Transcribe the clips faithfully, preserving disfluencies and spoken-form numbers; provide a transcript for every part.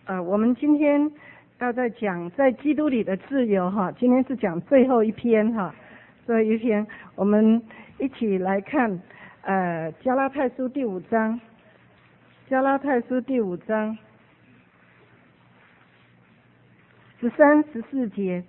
呃，我们今天要在讲在基督里的自由哈，今天是讲最后一篇哈，最后一篇，我们一起来看呃加拉太书第五章，加拉太书第五章十三、十四节。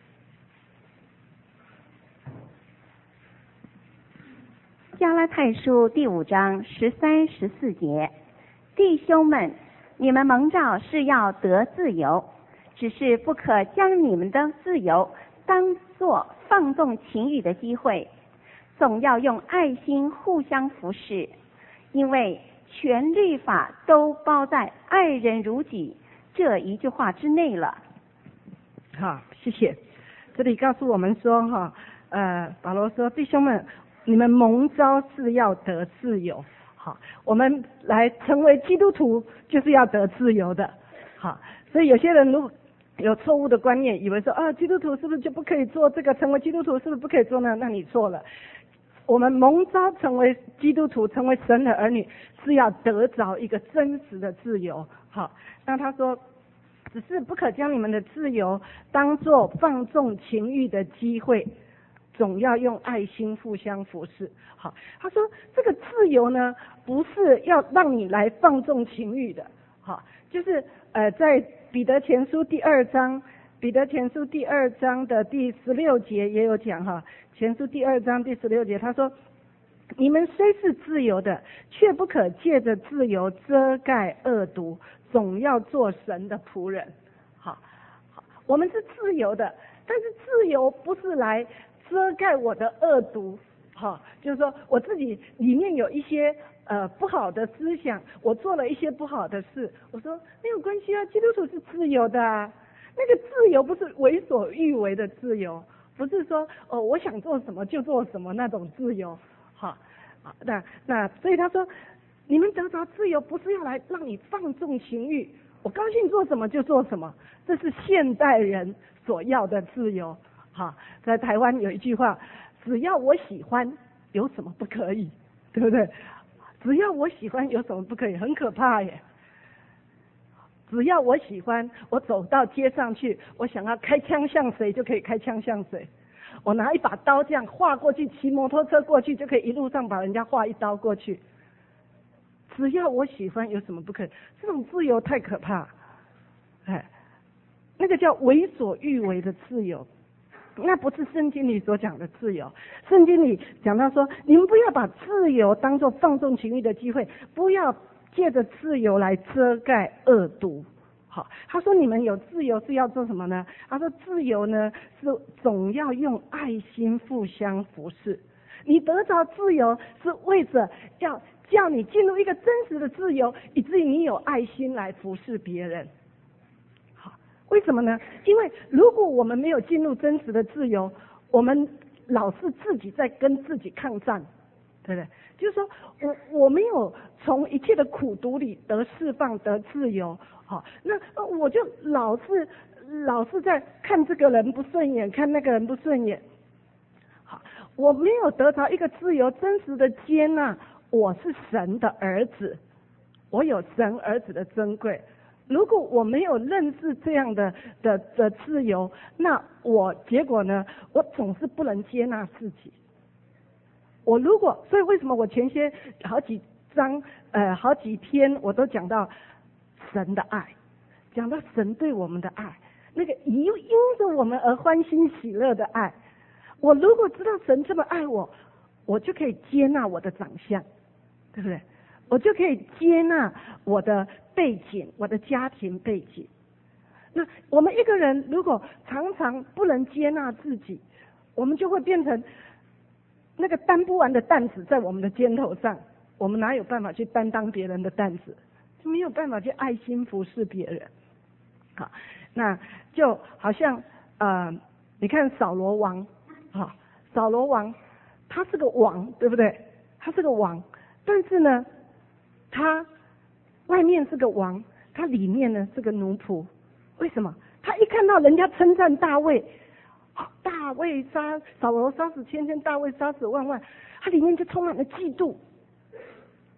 加拉太书第五章十三、十四节，弟兄们，你们蒙召是要得自由，只是不可将你们的自由当作放纵情欲的机会，总要用爱心互相服侍，因为全律法都包在爱人如己这一句话之内了。 好，谢谢。这里告诉我们说哈，呃，保罗说，弟兄们，你们蒙召是要得自由。好，我们来成为基督徒就是要得自由的。好，所以有些人如果有错误的观念，以为说啊，基督徒是不是就不可以做这个？成为基督徒是不是不可以做呢？那你错了。我们蒙召成为基督徒，成为神的儿女，是要得着一个真实的自由。好，那他说，只是不可将你们的自由当作放纵情欲的机会，总要用爱心互相服侍。好，他说这个自由呢，不是要让你来放纵情欲的。好，就是呃，在彼得前书第二章，彼得前书第二章的第十六节也有讲哈，前书第二章第十六节，他说，你们虽是自由的，却不可借着自由遮盖恶毒，总要做神的仆人。好，好，我们是自由的，但是自由不是来遮盖我的恶毒。好，就是说我自己里面有一些呃不好的思想，我做了一些不好的事，我说没有关系啊，基督徒是自由的啊。那个自由不是为所欲为的自由，不是说哦我想做什么就做什么那种自由。好，那那所以他说，你们得着自由不是要来让你放纵情欲，我高兴做什么就做什么，这是现代人所要的自由。好，在台湾有一句话，只要我喜欢，有什么不可以？对不对？只要我喜欢，有什么不可以？很可怕耶！只要我喜欢，我走到街上去，我想要开枪向谁就可以开枪向谁。我拿一把刀这样划过去，骑摩托车过去就可以一路上把人家划一刀过去。只要我喜欢，有什么不可以？这种自由太可怕，哎，那个叫为所欲为的自由。那不是圣经里所讲的自由。圣经里讲到说，你们不要把自由当作放纵情欲的机会，不要借着自由来遮盖恶毒。好，他说你们有自由是要做什么呢？他说自由呢是总要用爱心互相服侍。你得着自由是为着要叫你进入一个真实的自由，以至于你有爱心来服侍别人。为什么呢？因为如果我们没有进入真实的自由，我们老是自己在跟自己抗战，对不对？就是说我我没有从一切的苦毒里得释放得自由，好，那我就老是老是在看这个人不顺眼，看那个人不顺眼，好，我没有得到一个自由真实的接纳，我是神的儿子，我有神儿子的珍贵。如果我没有认识这样的的的自由，那我结果呢？我总是不能接纳自己。我如果，所以为什么我前些好几章呃好几篇我都讲到神的爱，讲到神对我们的爱，那个因因着我们而欢欣喜乐的爱。我如果知道神这么爱我，我就可以接纳我的长相，对不对？我就可以接纳我的背景，我的家庭背景。那我们一个人如果常常不能接纳自己，我们就会变成那个担不完的担子在我们的肩头上，我们哪有办法去担当别人的担子？就没有办法去爱心服侍别人。好，那就好像呃，你看扫罗王，好，扫罗王他是个王，对不对？他是个王，但是呢，他外面是个王，他里面呢是个奴仆。为什么？他一看到人家称赞大卫，大卫杀扫罗杀死千千，大卫杀死万万，他里面就充满了嫉妒。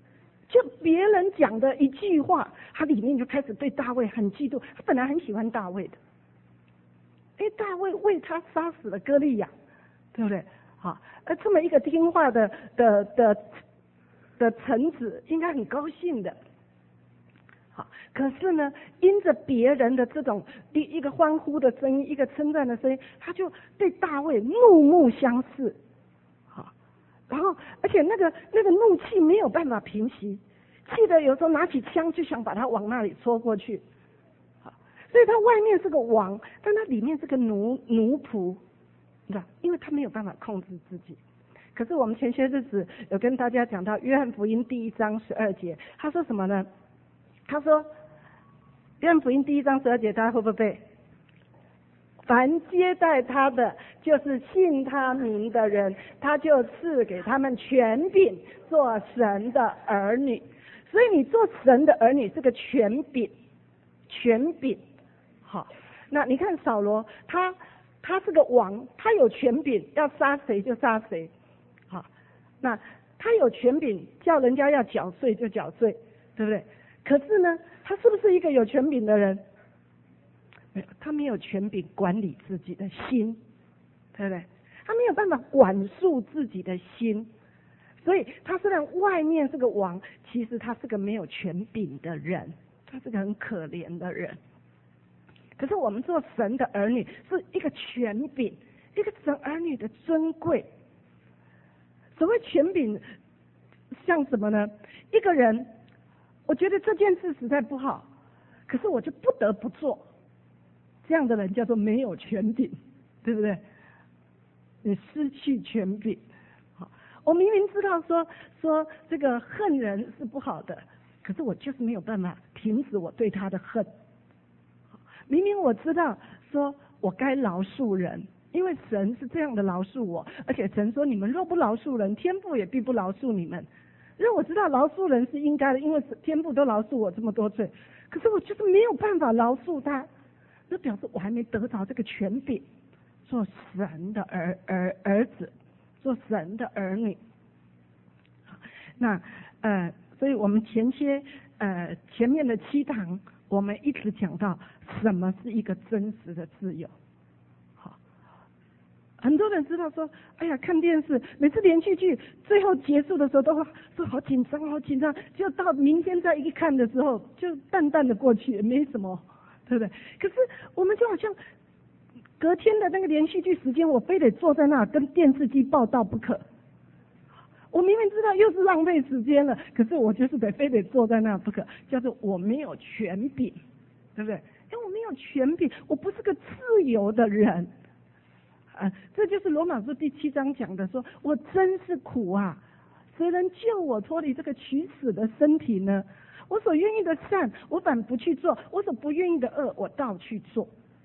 就别人讲的一句话，他里面就开始对大卫很嫉妒。他本来很喜欢大卫的，因为大卫为他杀死了歌利亚，对不对？好，而这么一个听话的的的的臣子，应该很高兴的。好，可是呢，因着别人的这种一一个欢呼的声音，一个称赞的声音，他就对大卫怒目相视。好，然后而且那个那个怒气没有办法平息，气得有时候拿起枪就想把他往那里戳过去。好，所以他外面是个王，但他里面是个奴奴仆。因为他没有办法控制自己。可是我们前些日子有跟大家讲到约翰福音第一章十二节，他说什么呢？他说约翰福音第一章十二节，大家会不会背？凡接待他的，就是信他名的人，他就赐给他们权柄做神的儿女。所以你做神的儿女是个权柄，权柄。好，那你看扫罗，他他是个王，他有权柄，要杀谁就杀谁。好，那他有权柄，叫人家要缴税就缴税，对不对？可是呢，他是不是一个有权柄的人？没有，他没有权柄管理自己的心，对不对？他没有办法管束自己的心，所以他虽然外面是个王，其实他是个没有权柄的人，他是个很可怜的人。可是我们做神的儿女是一个权柄，一个神儿女的尊贵。所谓权柄像什么呢？一个人，我觉得这件事实在不好，可是我就不得不做，这样的人叫做没有权柄，对不对？你失去权柄。好，我明明知道说说这个恨人是不好的，可是我就是没有办法停止我对他的恨。明明我知道说我该饶恕人，因为神是这样的饶恕我，而且神说你们若不饶恕人，天父也必不饶恕你们。因为我知道饶恕人是应该的，因为天父都饶恕我这么多罪，可是我就是没有办法饶恕他，这表示我还没得着这个权柄，做神的儿儿儿子，做神的儿女。那呃，所以我们前些呃前面的七堂，我们一直讲到什么是一个真实的自由。好，很多人知道说，哎呀，看电视，每次连续剧最后结束的时候都说好紧张，好紧张，就到明天再一看的时候，就淡淡的过去，也没什么，对不对？可是我们就好像隔天的那个连续剧时间，我非得坐在那跟电视机报道不可。我明明知道又是浪费时间了，可是我就是得非得坐在那不可，叫做我没有权柄，对不对？因为我没有权柄，我不是个自由的人啊！这就是罗马书第七章讲的，说我真是苦啊！谁能救我脱离这个取死的身体呢？我所愿意的善，我反不去做；我所不愿意的恶，我倒去做。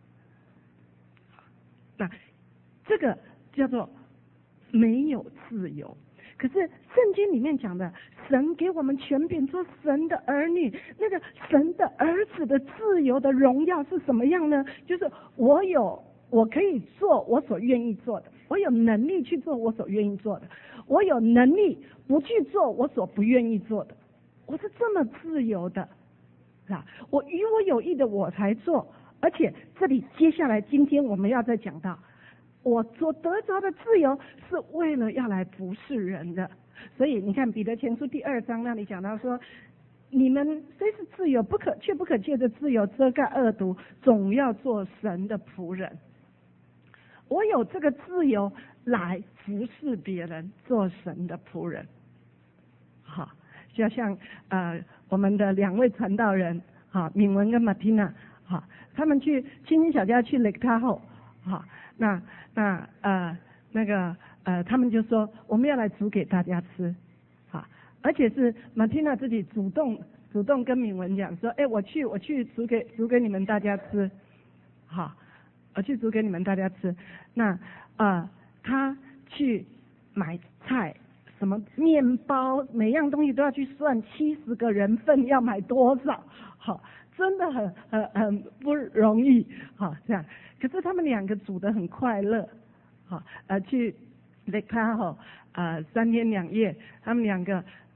那这个叫做没有自由。可是圣经里面讲的，神给我们权柄做神的儿女，那个神的儿子的自由的荣耀是什么样呢？就是我有，我可以做我所愿意做的，我有能力去做我所愿意做的，我有能力不去做我所不愿意做的，我是这么自由的，啊，我与我有益的我才做。而且这里接下来今天我们要再讲到，我所得着的自由是为了要来服侍人的。所以你看彼得前书第二章那里讲到说，你们虽是自由，不可却不可借着自由遮盖恶毒，总要做神的仆人。我有这个自由来服侍别人，做神的仆人。好，就像呃我们的两位传道人啊，敏文跟马蒂娜，好，他们去青青小家去 Lake Tahoe， 好，那那呃那个呃他们就说我们要来煮给大家吃，好，而且是马蒂娜自己主动主动跟敏文讲说，哎，我去我去煮给煮给你们大家吃，好，我去煮给你们大家吃。那呃他去买菜，什么面包，每样东西都要去算七十个人份要买多少，好，真的很很很不容易，好这样。可是他们两个煮得很快乐，好，呃去 Lake Tahoe 呃三天两夜，他们两个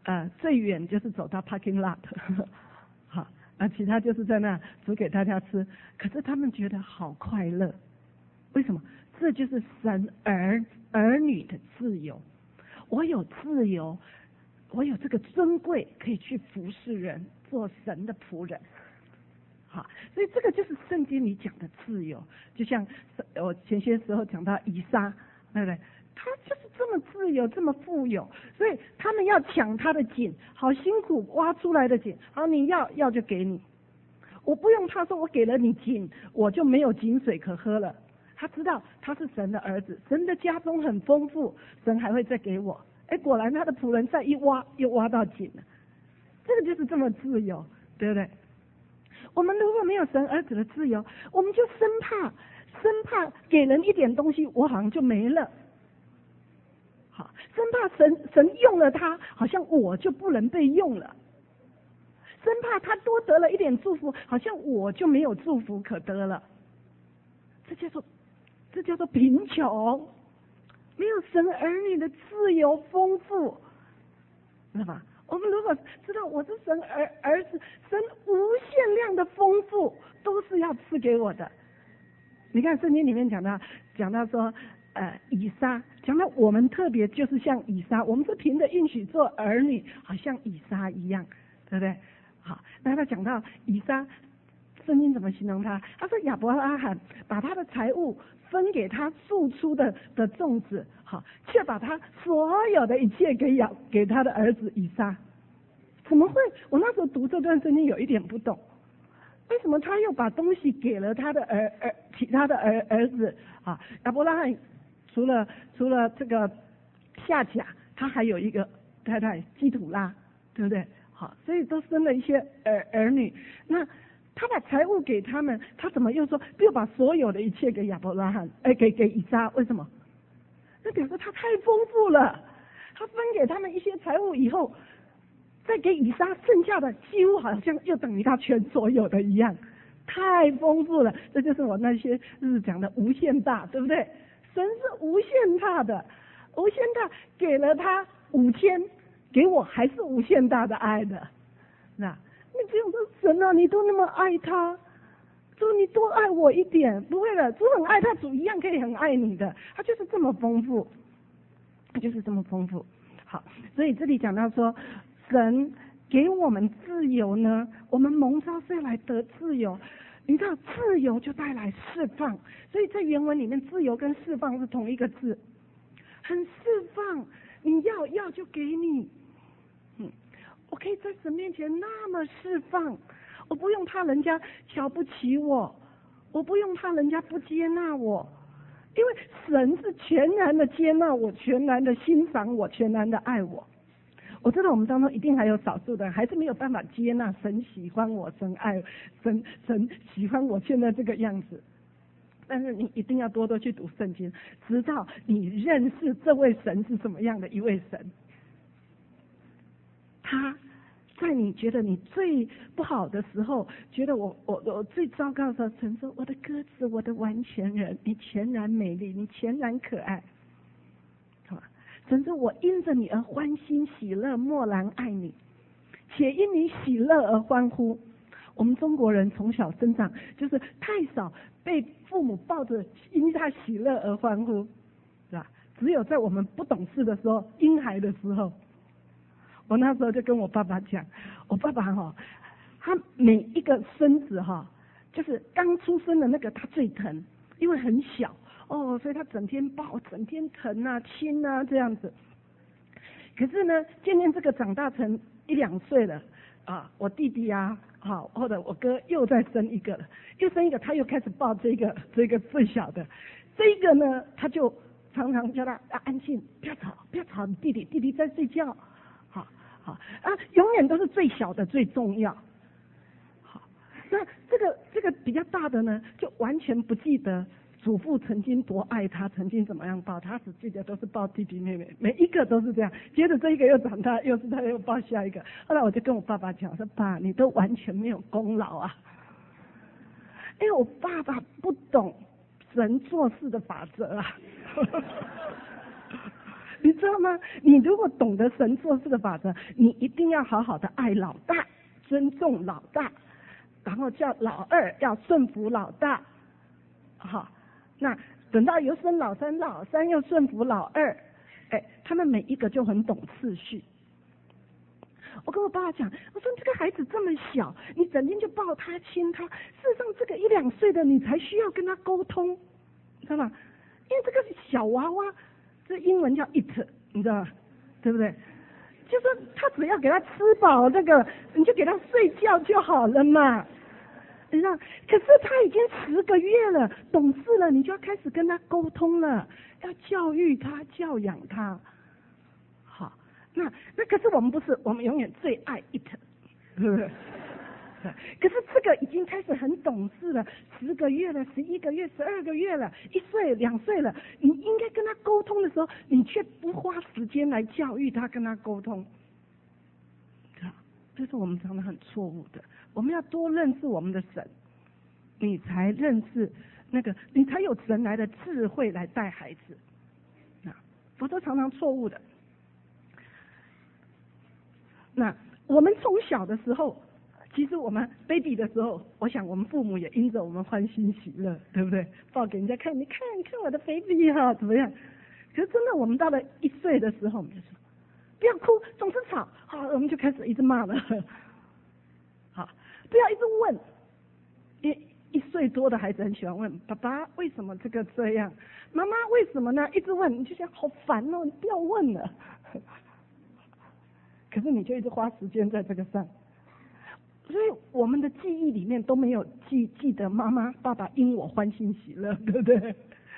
呃最远就是走到 parking lot， 好，啊其他就是在那煮给大家吃。可是他们觉得好快乐，为什么？这就是神儿儿女的自由。我有自由，我有这个尊贵，可以去服侍人，做神的仆人。好，所以这个就是圣经里讲的自由。就像我前些时候讲到以撒，对不对？他就是这么自由，这么富有，所以他们要抢他的井，好辛苦挖出来的井，好你要要就给你，我不用怕说我给了你井，我就没有井水可喝了。他知道他是神的儿子，神的家中很丰富，神还会再给我。哎，果然他的仆人再一挖，又挖到井了。这个就是这么自由，对不对？我们如果没有神儿子的自由，我们就生怕生怕给人一点东西，我好像就没了。好，生怕神神用了他，好像我就不能被用了。生怕他多得了一点祝福，好像我就没有祝福可得了。这叫做这叫做贫穷，没有神儿女的自由丰富，知道吧？我们如果知道我是神儿儿子，神无限量的丰富都是要赐给我的。你看圣经里面讲到讲到说，呃，以撒讲到我们特别就是像以撒，我们是凭着应许做儿女，好像以撒一样，对不对？好，那他讲到以撒，圣经怎么形容他？他说亚伯拉罕把他的财物分给他庶出的的众子，好，却把他所有的一切给亚给他的儿子以撒。怎么会？我那时候读这段圣经有一点不懂，为什么他又把东西给了他的儿儿其他的儿儿子啊？亚伯拉罕除了除了这个夏甲，他还有一个太太基土拉，对不对？好，所以都生了一些儿儿女。那他把财物给他们，他怎么又说又把所有的一切给亚伯拉罕，哎，给给以撒？为什么？那表示他太丰富了。他分给他们一些财物以后，再给以撒剩下的，几乎好像又等于他全所有的一样，太丰富了。这就是我那些日子讲的无限大，对不对？神是无限大的，无限大，给了他五千，给我还是无限大的爱的。那你只有说神啊，你都那么爱他，主你多爱我一点，不会的，主很爱他，主一样可以很爱你的，他就是这么丰富，他就是这么丰富。好，所以这里讲到说，神给我们自由呢，我们蒙召是要来得自由。你知道自由就带来释放，所以在原文里面自由跟释放是同一个字，很释放，你要要就给你。嗯，我可以在神面前那么释放，我不用怕人家瞧不起我，我不用怕人家不接纳我，因为神是全然的接纳我，全然的欣赏我，全然的爱我。我知道我们当中一定还有少数的人还是没有办法接纳神喜欢我，神爱神神喜欢我现在这个样子，但是你一定要多多去读圣经，直到你认识这位神是什么样的一位神。他在你觉得你最不好的时候，觉得我我我最糟糕的时候，神说我的鸽子，我的完全人，你全然美丽，你全然可爱，是吧？神说我因着你而欢欣喜乐，默然爱你，且因你喜乐而欢呼。我们中国人从小生长就是太少被父母抱着因他喜乐而欢呼，是吧？只有在我们不懂事的时候，婴孩的时候，我那时候就跟我爸爸讲，我爸爸哈、哦，他每一个孙子哈、哦，就是刚出生的那个他最疼，因为很小哦，所以他整天抱，整天疼啊、亲啊这样子。可是呢，渐渐这个长大成一两岁了啊，我弟弟啊，好、啊、或者我哥又再生一个了，又生一个，他又开始抱这个这个最小的，这个呢，他就常常叫他啊安静，不要吵，不要吵，你弟弟弟弟在睡觉，好好啊，永远都是最小的最重要。好，那这个这个比较大的呢，就完全不记得祖父曾经多爱他，曾经怎么样抱他，只记得都是抱弟弟妹妹，每一个都是这样。接着这一个又长大，又是他又抱下一个。后来我就跟我爸爸讲说，爸，你都完全没有功劳啊，因为我爸爸不懂神做事的法则啊。 你知道吗？你如果懂得神做事的法则，你一定要好好的爱老大，尊重老大，然后叫老二要顺服老大。好，那等到有生老三，老三又顺服老二，哎，他们每一个就很懂次序。我跟我爸爸讲，我说这个孩子这么小，你整天就抱他亲他，事实上这个一两岁的你才需要跟他沟通，知道吗？因为这个小娃娃，这英文叫 eat， 你知道吗？对不对？就说他只要给他吃饱，这个你就给他睡觉就好了嘛。你知道，可是他已经十个月了，懂事了，你就要开始跟他沟通了，要教育他，教养他。好，那那可是我们不是，我们永远最爱 eat， 对不对？可是这个已经开始很懂事了，十个月了，十一个月，十二个月了，一岁两岁了，你应该跟他沟通的时候，你却不花时间来教育他，跟他沟通，这是我们常常很错误的。我们要多认识我们的神，你才认识那个，你才有神来的智慧来带孩子，那否则常常错误的。那我们从小的时候，其实我们 baby 的时候，我想我们父母也因着我们欢欣喜乐，对不对？抱给人家看，你看，你看我的 baby 哈，怎么样？可是真的，我们到了一岁的时候，我们就说不要哭，总是吵，好，我们就开始一直骂了。好，不要一直问，因为一岁多的孩子很喜欢问爸爸为什么这个这样，妈妈为什么呢？一直问，你就想好烦哦，你不要问了。可是你就一直花时间在这个上，所以我们的记忆里面都没有记记得妈妈爸爸因我欢欣喜乐，对不对？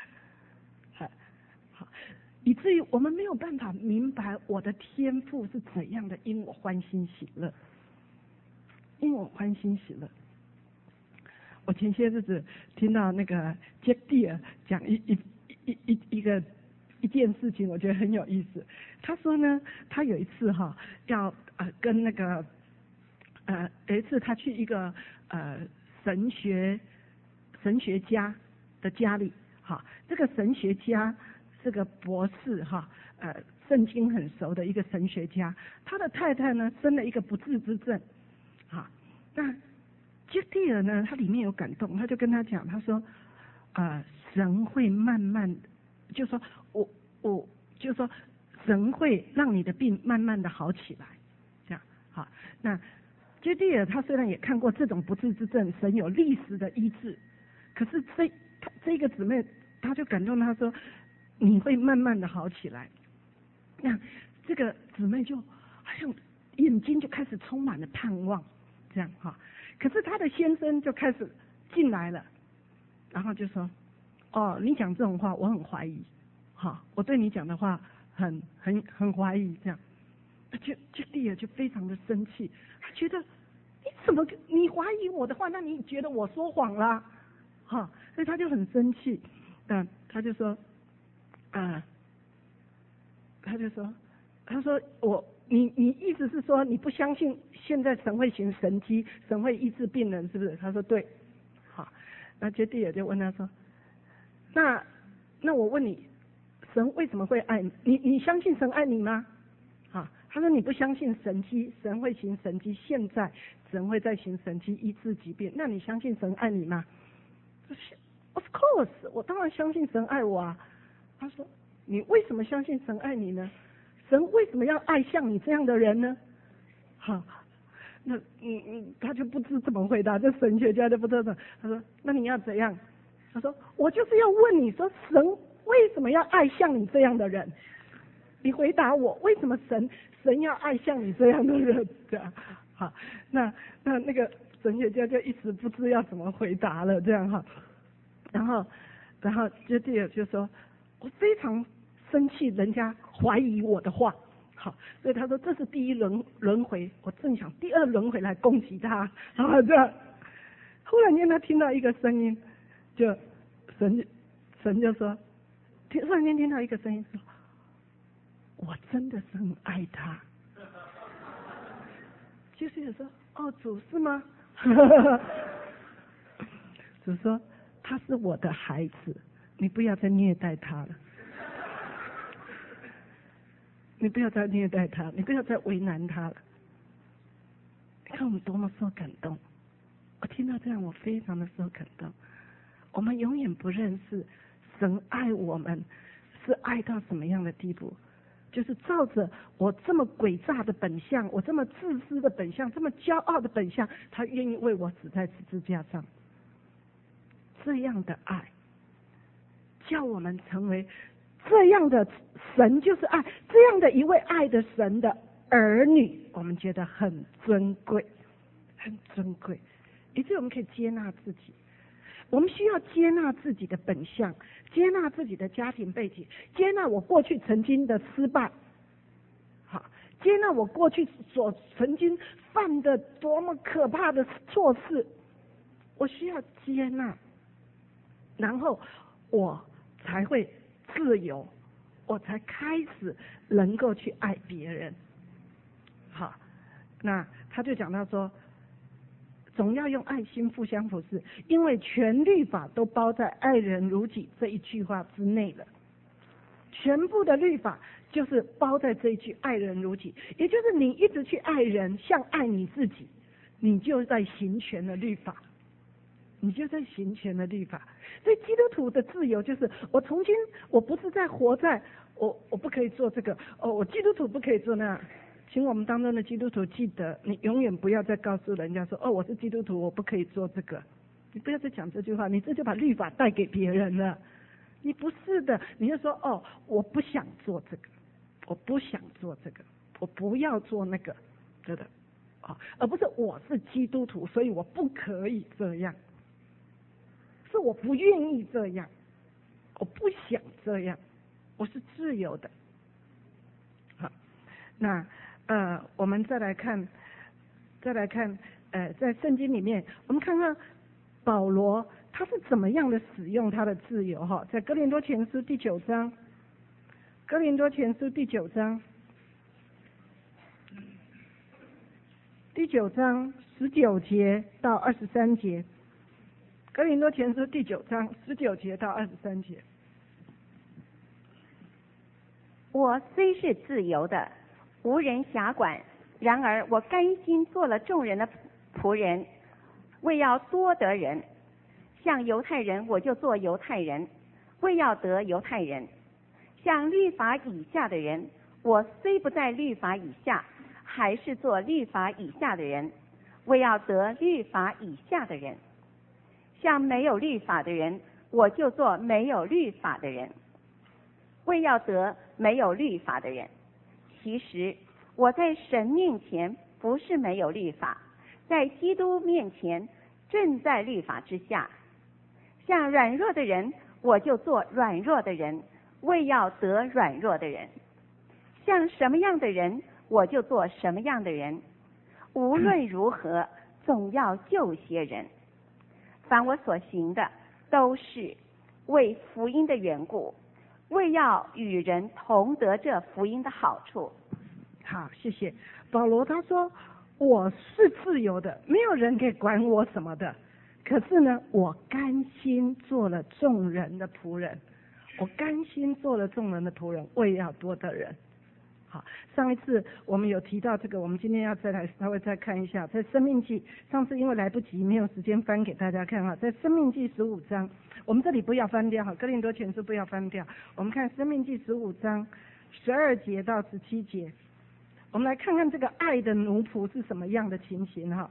好，以至于我们没有办法明白我的天父是怎样的因我欢欣喜乐，因我欢欣喜乐。我前些日子听到那个 Jack Deere 讲一一一一一个一件事情，我觉得很有意思。他说呢，他有一次哈要呃跟那个呃有一次他去一个呃神学神学家的家里，哈，这个神学家是个博士哈，呃圣经很熟的一个神学家，他的太太呢生了一个不治之症，哈，那Jack Deere呢他里面有感动，他就跟他讲，他说呃神会慢慢，就说我我就说神会让你的病慢慢的好起来，这样好。那Jack Deere他虽然也看过这种不治之症，神有历史的医治，可是这他这个姊妹他就感动他说你会慢慢的好起来。那这个姊妹就好像眼睛就开始充满了盼望，这样哈。可是他的先生就开始进来了，然后就说哦，你讲这种话我很怀疑，好，我对你讲的话很很很怀疑，这样，就就弟儿就非常的生气，他觉得你怎么你怀疑我的话，那你觉得我说谎啦，哈，所以他就很生气，嗯，他就说，啊，他就说，他说我你你意思是说你不相信现在神会行神迹，神会医治病人，是不是？他说对，好，那接弟儿就问他说，那那我问你，神为什么会爱你？你你相信神爱你吗？啊，他说你不相信神迹，神会行神迹，现在神会在行神迹医治疾病，那你相信神爱你吗？他说 Of course， 我当然相信神爱我啊。他说你为什么相信神爱你呢？神为什么要爱像你这样的人呢？好，那嗯嗯，他就不知怎么回答，这神学家就不知道。他说那你要怎样？他说我就是要问你说神为什么要爱像你这样的人？你回答我，为什么神神要爱像你这样的人？这样好，那那那个神学家就一时不知要怎么回答了，这样哈。然后然后就第二就说，我非常生气，人家怀疑我的话。好，所以他说这是第一轮轮回，我正想第二轮回来攻击他，然后这样，忽然间他听到一个声音，就神神就说，突然间听到一个声音说，我真的是很爱他。就是有说哦主是吗？主说他是我的孩子，你不要再虐待他了。 你不要再虐待他，你不要再为难他了。你看我们多么受感动！我听到这样，我非常的受感动。我们永远不认识神爱我们是爱到什么样的地步，就是照着我这么诡诈的本相，我这么自私的本相，这么骄傲的本相，他愿意为我死在十字架上。这样的爱，叫我们成为这样的神就是爱，这样的一位爱的神的儿女，我们觉得很尊贵，很尊贵，以至于我们可以接纳自己。我们需要接纳自己的本相，接纳自己的家庭背景，接纳我过去曾经的失败，好，接纳我过去所曾经犯的多么可怕的错事，我需要接纳，然后我才会自由，我才开始能够去爱别人。好，那他就讲到说，总要用爱心互相服侍，因为全律法都包在爱人如己这一句话之内了。全部的律法就是包在这一句爱人如己，也就是你一直去爱人像爱你自己，你就在行全了律法，你就在行全了律法。所以基督徒的自由就是我从今我不是在活在我我不可以做这个哦，我基督徒不可以做那样。请我们当中的基督徒记得，你永远不要再告诉人家说哦，我是基督徒，我不可以做这个。你不要再讲这句话，你这就把律法带给别人了。你不是的，你就说哦，我不想做这个，我不想做这个，我不要做那个，对的，哦，而不是我是基督徒，所以我不可以这样，是我不愿意这样，我不想这样，我是自由的。好，那。呃，我们再来看，再来看，呃，在圣经里面，我们看看保罗他是怎么样的使用他的自由哈，在哥林多前书第九章，哥林多前书第九章，第九章十九节到二十三节，哥林多前书第九章十九节到二十三节。 我虽是自由的，无人辖管，然而我甘心做了众人的仆人，为要多得人。像犹太人，我就做犹太人，为要得犹太人；像律法以下的人，我虽不在律法以下，还是做律法以下的人，为要得律法以下的人；像没有律法的人，我就做没有律法的人，为要得没有律法的人。其实我在神面前不是没有律法，在基督面前正在律法之下。像软弱的人，我就做软弱的人，为要得软弱的人；像什么样的人，我就做什么样的人。无论如何，总要救些人。凡我所行的，都是为福音的缘故，为要与人同得这福音的好处。 好，谢谢保罗。他说我是自由的，没有人可以管我什么的。可是呢，我甘心做了众人的仆人，我甘心做了众人的仆人，为要多得人。好，上一次我们有提到这个，我们今天要再来稍微再看一下，在申命记，上次因为来不及没有时间翻给大家看哈，在申命记十五章，我们这里不要翻掉哈，哥林多前书不要翻掉，我们看申命记十五章十二节到十七节，我们来看看这个爱的奴仆是什么样的情形哈。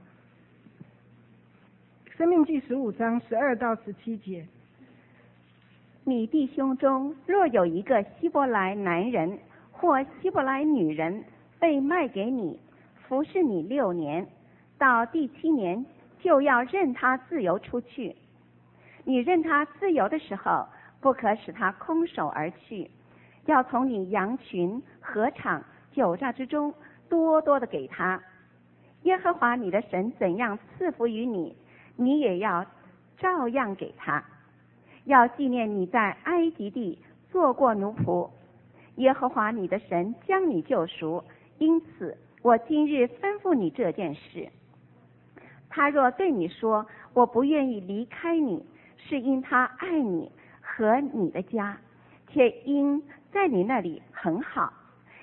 申命记十五章十二到十七节， 你弟兄中若有一个希伯来男人或希伯来女人被卖给你，服侍你六年，到第七年就要任他自由出去。你任他自由的时候，不可使他空手而去，要从你羊群、禾场、酒榨之中多多的给他。耶和华你的神怎样赐福于你，你也要照样给他。要纪念你在埃及地做过奴仆，耶和华你的神将你救赎，因此我今日吩咐你这件事。他若对你说我不愿意离开你，是因他爱你和你的家，且因在你那里很好，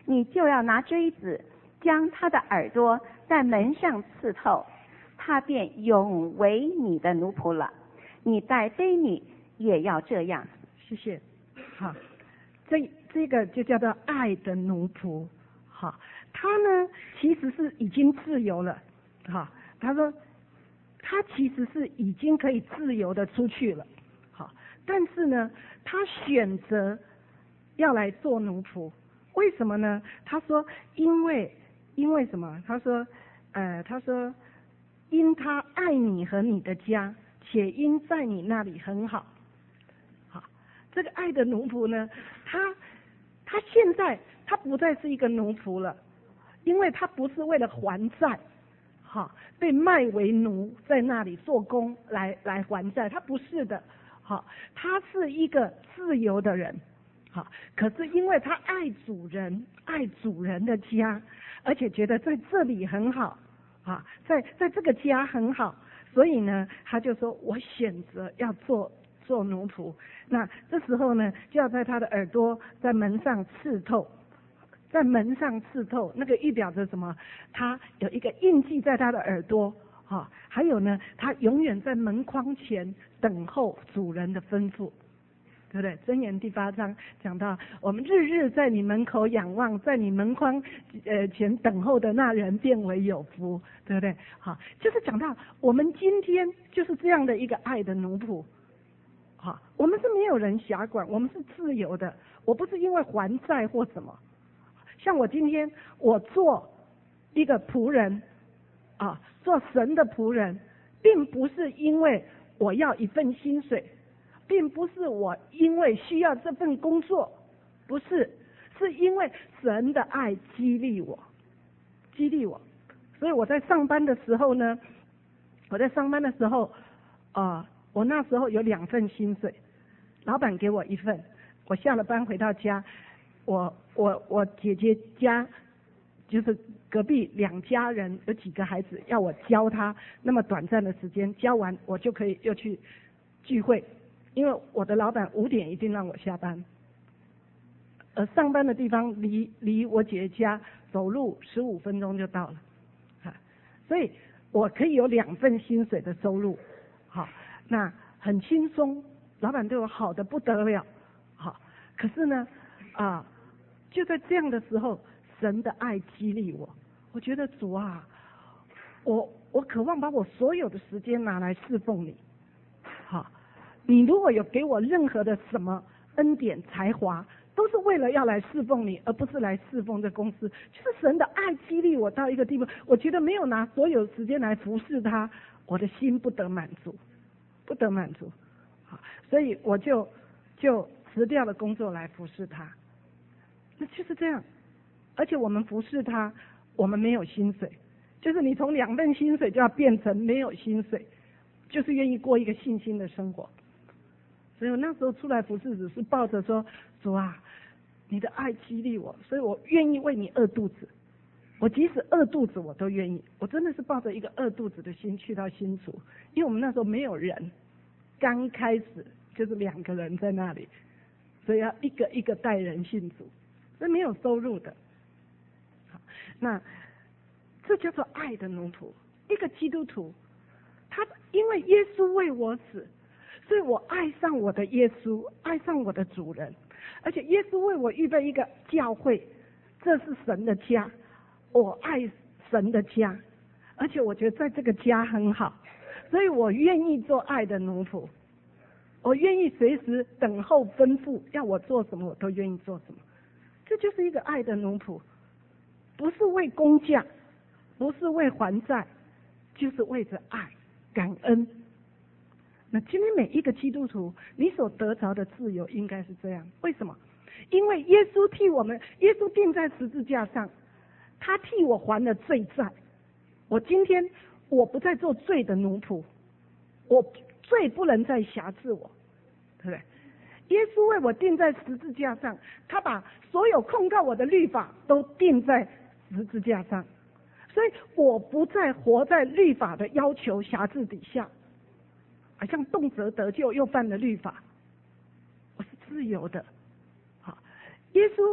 你就要拿锥子将他的耳朵在门上刺透，他便永为你的奴仆了。你待婢女也要这样。 谢谢。好，这这个就叫做爱的奴仆。好，他呢其实是已经自由了。好，他说他其实是已经可以自由的出去了。好，但是呢，他选择要来做奴仆。为什么呢？他说因为因为什么？他说呃他说因他爱你和你的家，且因在你那里很好。好，这个爱的奴仆呢，他他现在他不再是一个奴仆了，因为他不是为了还债，好被卖为奴，在那里做工来来还债，他不是的。好，他是一个自由的人。好，可是因为他爱主人，爱主人的家，而且觉得在这里很好，啊，在在这个家很好，所以呢，他就说我选择要做做奴仆。那这时候呢，就要在他的耳朵在门上刺透，在门上刺透，那个预表着什么？他有一个印记在他的耳朵，啊，还有呢，他永远在门框前等候主人的吩咐。对不对？箴言第八章讲到，我们日日在你门口仰望，在你门框呃前等候的那人变为有福，对不对？好，就是讲到我们今天就是这样的一个爱的奴仆。好，我们是没有人辖管，我们是自由的。我不是因为还债或什么，像我今天我做一个仆人啊，做神的仆人，并不是因为我要一份薪水。并不是我因为需要这份工作，不是，是因为神的爱激励我，激励我。所以我在上班的时候呢，我在上班的时候，啊、呃，我那时候有两份薪水，老板给我一份，我下了班回到家，我我我姐姐家就是隔壁两家人有几个孩子要我教他，那么短暂的时间教完，我就可以又去聚会。因为我的老板五点一定让我下班，而上班的地方离离我姐姐家走路十五分钟就到了，啊，所以我可以有两份薪水的收入，好，那很轻松，老板对我好的不得了，好，可是呢，啊，就在这样的时候，神的爱激励我，我觉得主啊，我我渴望把我所有的时间拿来侍奉你，好。你如果有给我任何的什么恩典才华，都是为了要来侍奉你，而不是来侍奉这公司。就是神的爱激励我到一个地步，我觉得没有拿所有时间来服侍他，我的心不得满足，不得满足。好，所以我就就辞掉了工作来服侍他。那就是这样，而且我们服侍他，我们没有薪水，就是你从两份薪水就要变成没有薪水，就是愿意过一个信心的生活。所以我那时候出来服侍，只是抱着说，主啊，你的爱激励我，所以我愿意为你饿肚子。我即使饿肚子，我都愿意。我真的是抱着一个饿肚子的心去到新竹，因为我们那时候没有人，刚开始就是两个人在那里，所以要一个一个带人信主，所以没有收入的。好，那这叫做爱的奴仆。一个基督徒，他因为耶稣为我死。所以我爱上我的耶稣，爱上我的主人，而且耶稣为我预备一个教会，这是神的家，我爱神的家，而且我觉得在这个家很好，所以我愿意做爱的奴仆，我愿意随时等候吩咐，要我做什么我都愿意做什么，这就是一个爱的奴仆，不是为工价，不是为还债，就是为着爱，感恩。那今天每一个基督徒，你所得着的自由应该是这样。为什么？因为耶稣替我们，耶稣钉在十字架上，他替我还了罪债。我今天我不再做罪的奴仆，我罪不能再辖制我，对不对？耶稣为我钉在十字架上，他把所有控告我的律法都钉在十字架上，所以我不再活在律法的要求辖制底下。好像动辄得救又犯了律法，我是自由的。好，耶稣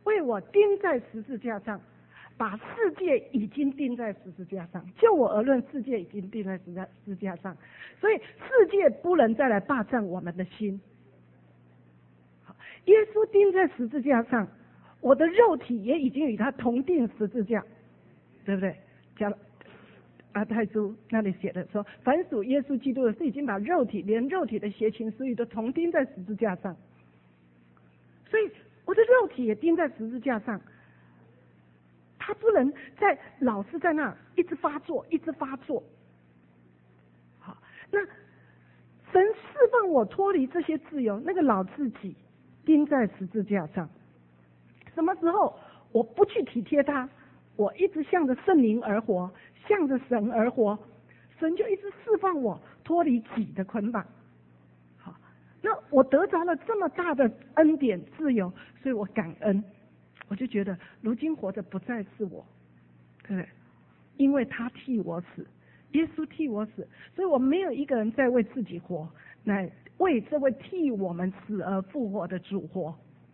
为我钉在十字架上，把世界已经钉在十字架上。就我而论，世界已经钉在十字架上，所以世界不能再来霸占我们的心。耶稣钉在十字架上，我的肉体也已经与他同钉十字架，对不对？加阿太书那里写的说，凡属耶稣基督的，是已经把肉体连肉体的邪情私欲都同钉在十字架上。所以我的肉体也钉在十字架上，他不能再老是在那一直发作，一直发作。好，那神释放我脱离这些自由，那个老自己钉在十字架上。什么时候我不去体贴他，我一直向着圣灵而活，向着神而活，神就一直释放我脱离己的捆绑。好，那我得着了这么大的恩典自由，所以我感恩，我就觉得如今活着不再是我，对不对？因为他替我死，耶稣替我死，所以我没有一个人在为自己活，乃为这位替我们死而复活的主活。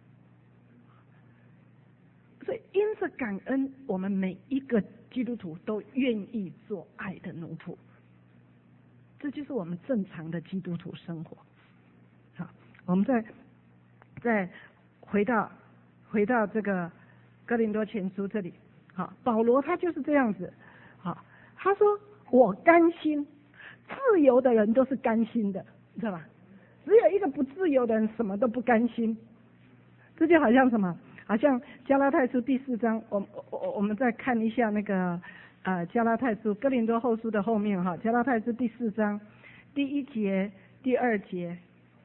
所以因着感恩，我们每一个基督徒都愿意做爱的奴仆，这就是我们正常的基督徒生活。好，我们再再回到回到这个哥林多前书这里。好，保罗他就是这样子。好，他说我甘心，自由的人都是甘心的，你知道吧？只有一个不自由的人什么都不甘心。这就好像什么？好像加拉太书第四章，我我我们再看一下那个呃加拉太书哥林多后书的后面哈，加拉太书第四章第一节、第二节，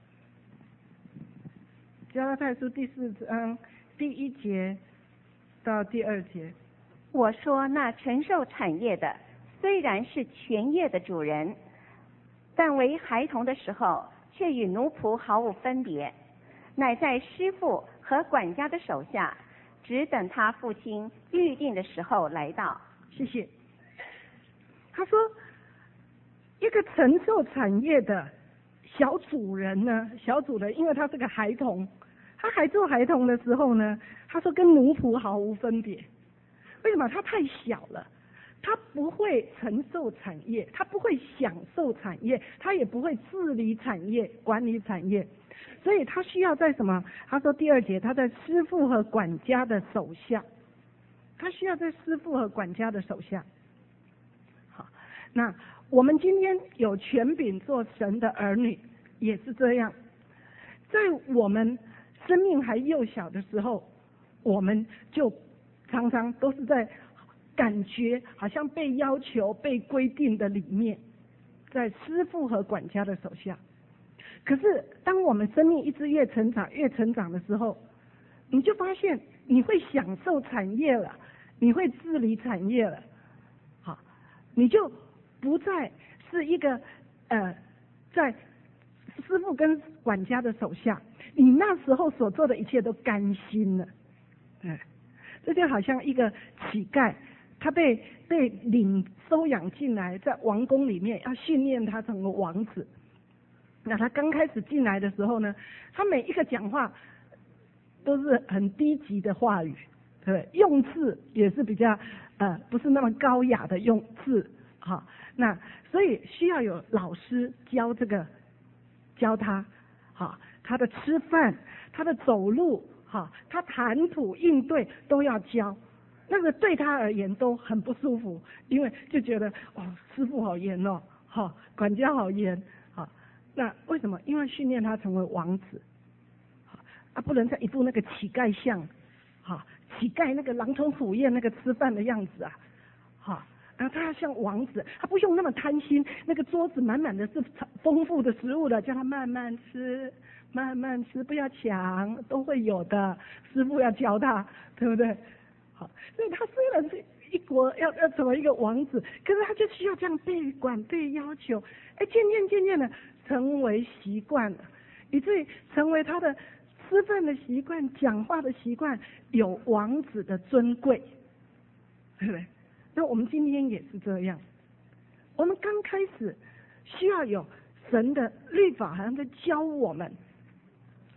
加拉太书第四章第一节到第二节。 我说那承受产业的，虽然是全业的主人，但为孩童的时候，却与奴仆毫无分别，乃在师傅和管家的手下，只等他父亲预定的时候来到。 谢谢。他说，一个承受产业的小主人呢，小主人因为他是个孩童，他还做孩童的时候呢，他说跟奴仆毫无分别。为什么？他太小了，他不会承受产业，他不会享受产业，他也不会治理产业、管理产业，所以他需要在什么？他说第二节，他在师傅和管家的手下，他需要在师傅和管家的手下。好，那我们今天有权柄做神的儿女，也是这样。在我们生命还幼小的时候，我们就常常都是在感觉好像被要求、被规定的里面，在师傅和管家的手下。可是当我们生命一直越成长、越成长的时候，你就发现你会享受产业了，你会治理产业了，好，你就不再是一个呃在师傅跟管家的手下，你那时候所做的一切都甘心了，对。这就好像一个乞丐，他被被领收养进来，在王宫里面要训练他成为王子。那他刚开始进来的时候呢，他每一个讲话都是很低级的话语，对不对？用字也是比较呃不是那么高雅的用字，哈。那所以需要有老师教这个教他，好，他的吃饭，他的走路。好，他谈吐应对都要教，那个对他而言都很不舒服，因为就觉得哦，师傅好严哦，好，管家好严，好，那为什么？因为训练他成为王子，好，啊，不能再一副那个乞丐相，好，乞丐那个狼吞虎咽那个吃饭的样子啊，好，然后他要像王子，他不用那么贪心，那个桌子满满的是丰富的食物的，叫他慢慢吃。慢慢吃，不要抢，都会有的。师傅要教他，对不对？好，所以他虽然是一国要要成为一个王子，可是他就需要这样被管、被要求。哎，渐渐渐渐的成为习惯了，以至于成为他的吃饭的习惯、讲话的习惯，有王子的尊贵，对不对？那我们今天也是这样，我们刚开始需要有神的律法，好像在教我们。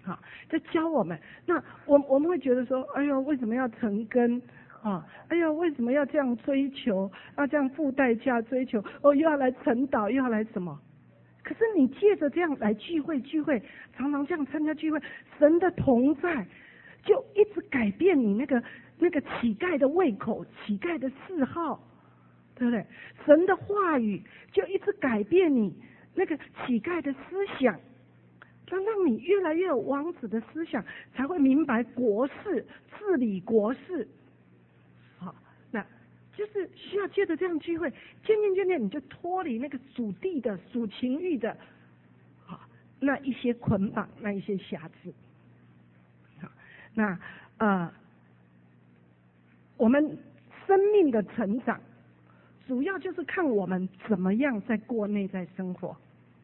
好，在教我们。那我我们会觉得说，哎呦，为什么要成根？啊，哎呦，为什么要这样追求？要这样付代价追求？哦，又要来晨祷，又要来什么？可是你借着这样来聚会，聚会常常这样参加聚会，神的同在就一直改变你那个那个乞丐的胃口，乞丐的嗜好，对不对？神的话语就一直改变你那个乞丐的思想。让让你越来越有王子的思想，才会明白国事，治理国事。好，那就是需要借着这样聚会，渐渐渐渐你就脱离那个属地的、属情欲的，好，那一些捆绑，那一些瑕疵。好，那呃，我们生命的成长，主要就是看我们怎么样在过内在生活。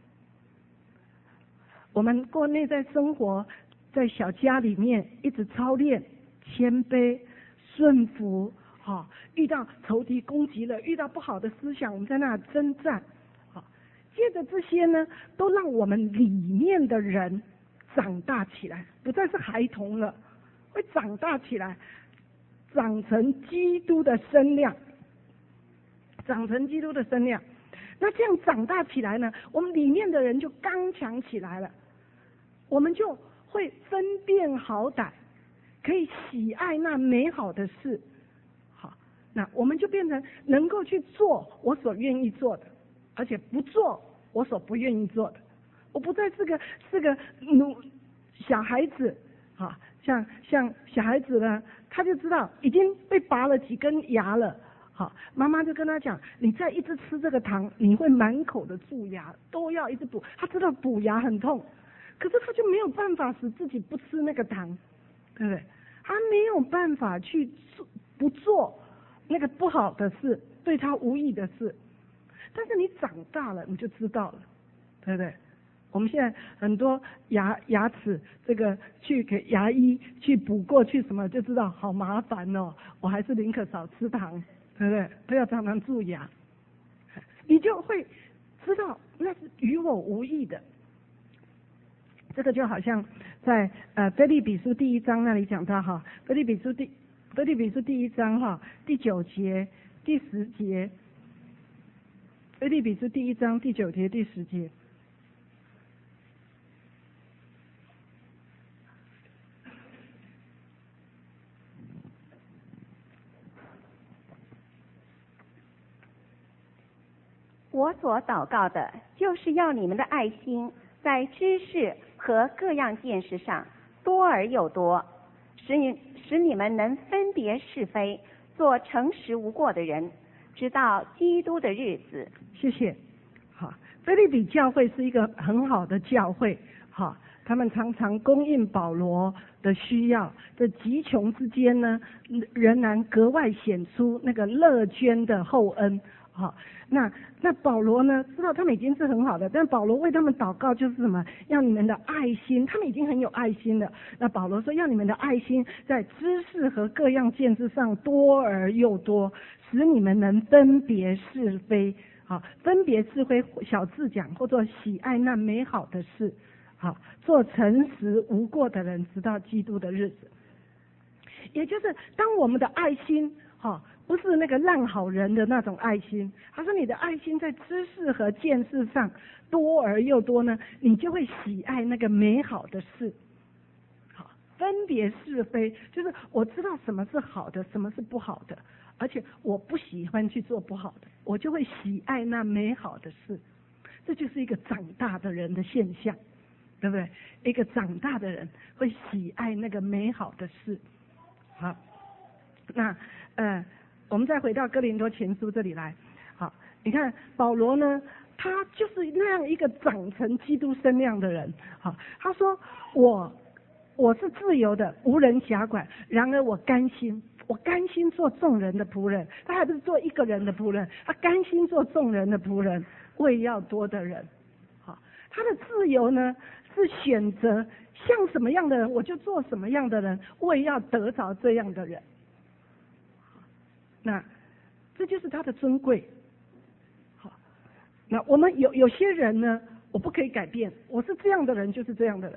我们过内在生活，在小家里面一直操练谦卑、顺服，好、哦，遇到仇敌攻击了，遇到不好的思想，我们在那征战，好、哦，接着这些呢，都让我们里面的人长大起来，不再是孩童了，会长大起来，长成基督的身量，长成基督的身量。那这样长大起来呢，我们里面的人就刚强起来了。我们就会分辨好歹，可以喜爱那美好的事。好，那我们就变成能够去做我所愿意做的，而且不做我所不愿意做的。我不再是个是个奴小孩子，啊，像像小孩子呢，他就知道已经被拔了几根牙了。好，妈妈就跟他讲，你再一直吃这个糖，你会满口的蛀牙，都要一直补。他知道补牙很痛。可是他就没有办法使自己不吃那个糖，对不对？他没有办法去做不做那个不好的事，对他无益的事。但是你长大了，你就知道了，对不对？我们现在很多牙牙齿这个去给牙医去补过去什么，就知道好麻烦哦。我还是宁可少吃糖，对不对？不要常常蛀牙，你就会知道那是与我无益的。这个就好像在呃腓立比书第一章那里讲到哈，腓立比书第腓立比书第一章哈第九节第十节，腓立比书第一章第九节第十节。 我所祷告的，就是要你们的爱心在知识和各样见识上多而又多，使你使你们能分别是非，做诚实无过的人，直到基督的日子。 谢谢。好，腓立比教会是一个很好的教会，好，他们常常供应保罗的需要，在极穷之间呢，仍然格外显出那个乐捐的厚恩。好，那那保罗呢，知道他们已经是很好的，但保罗为他们祷告就是什么？要你们的爱心，他们已经很有爱心了。那保罗说，要你们的爱心在知识和各样见识上多而又多，使你们能分别是非。好，分别是非，小字讲，或者喜爱那美好的事。好，做诚实无过的人，直到基督的日子。也就是当我们的爱心，哈。不是那个烂好人的那种爱心，他说你的爱心在知识和见识上多而又多呢，你就会喜爱那个美好的事。好，分别是非，就是我知道什么是好的，什么是不好的，而且我不喜欢去做不好的，我就会喜爱那美好的事。这就是一个长大的人的现象，对不对？一个长大的人会喜爱那个美好的事。好，那呃。我们再回到哥林多前书这里来，好，你看保罗呢，他就是那样一个长成基督身量的人，好，他说我我是自由的，无人辖管，然而我甘心，我甘心做众人的仆人，他还不是做一个人的仆人，他甘心做众人的仆人，为要多的人，好，他的自由呢是选择像什么样的人我就做什么样的人，为要得着这样的人。那这就是他的尊贵。好，那我们有有些人呢，我不可以改变，我是这样的人就是这样的人。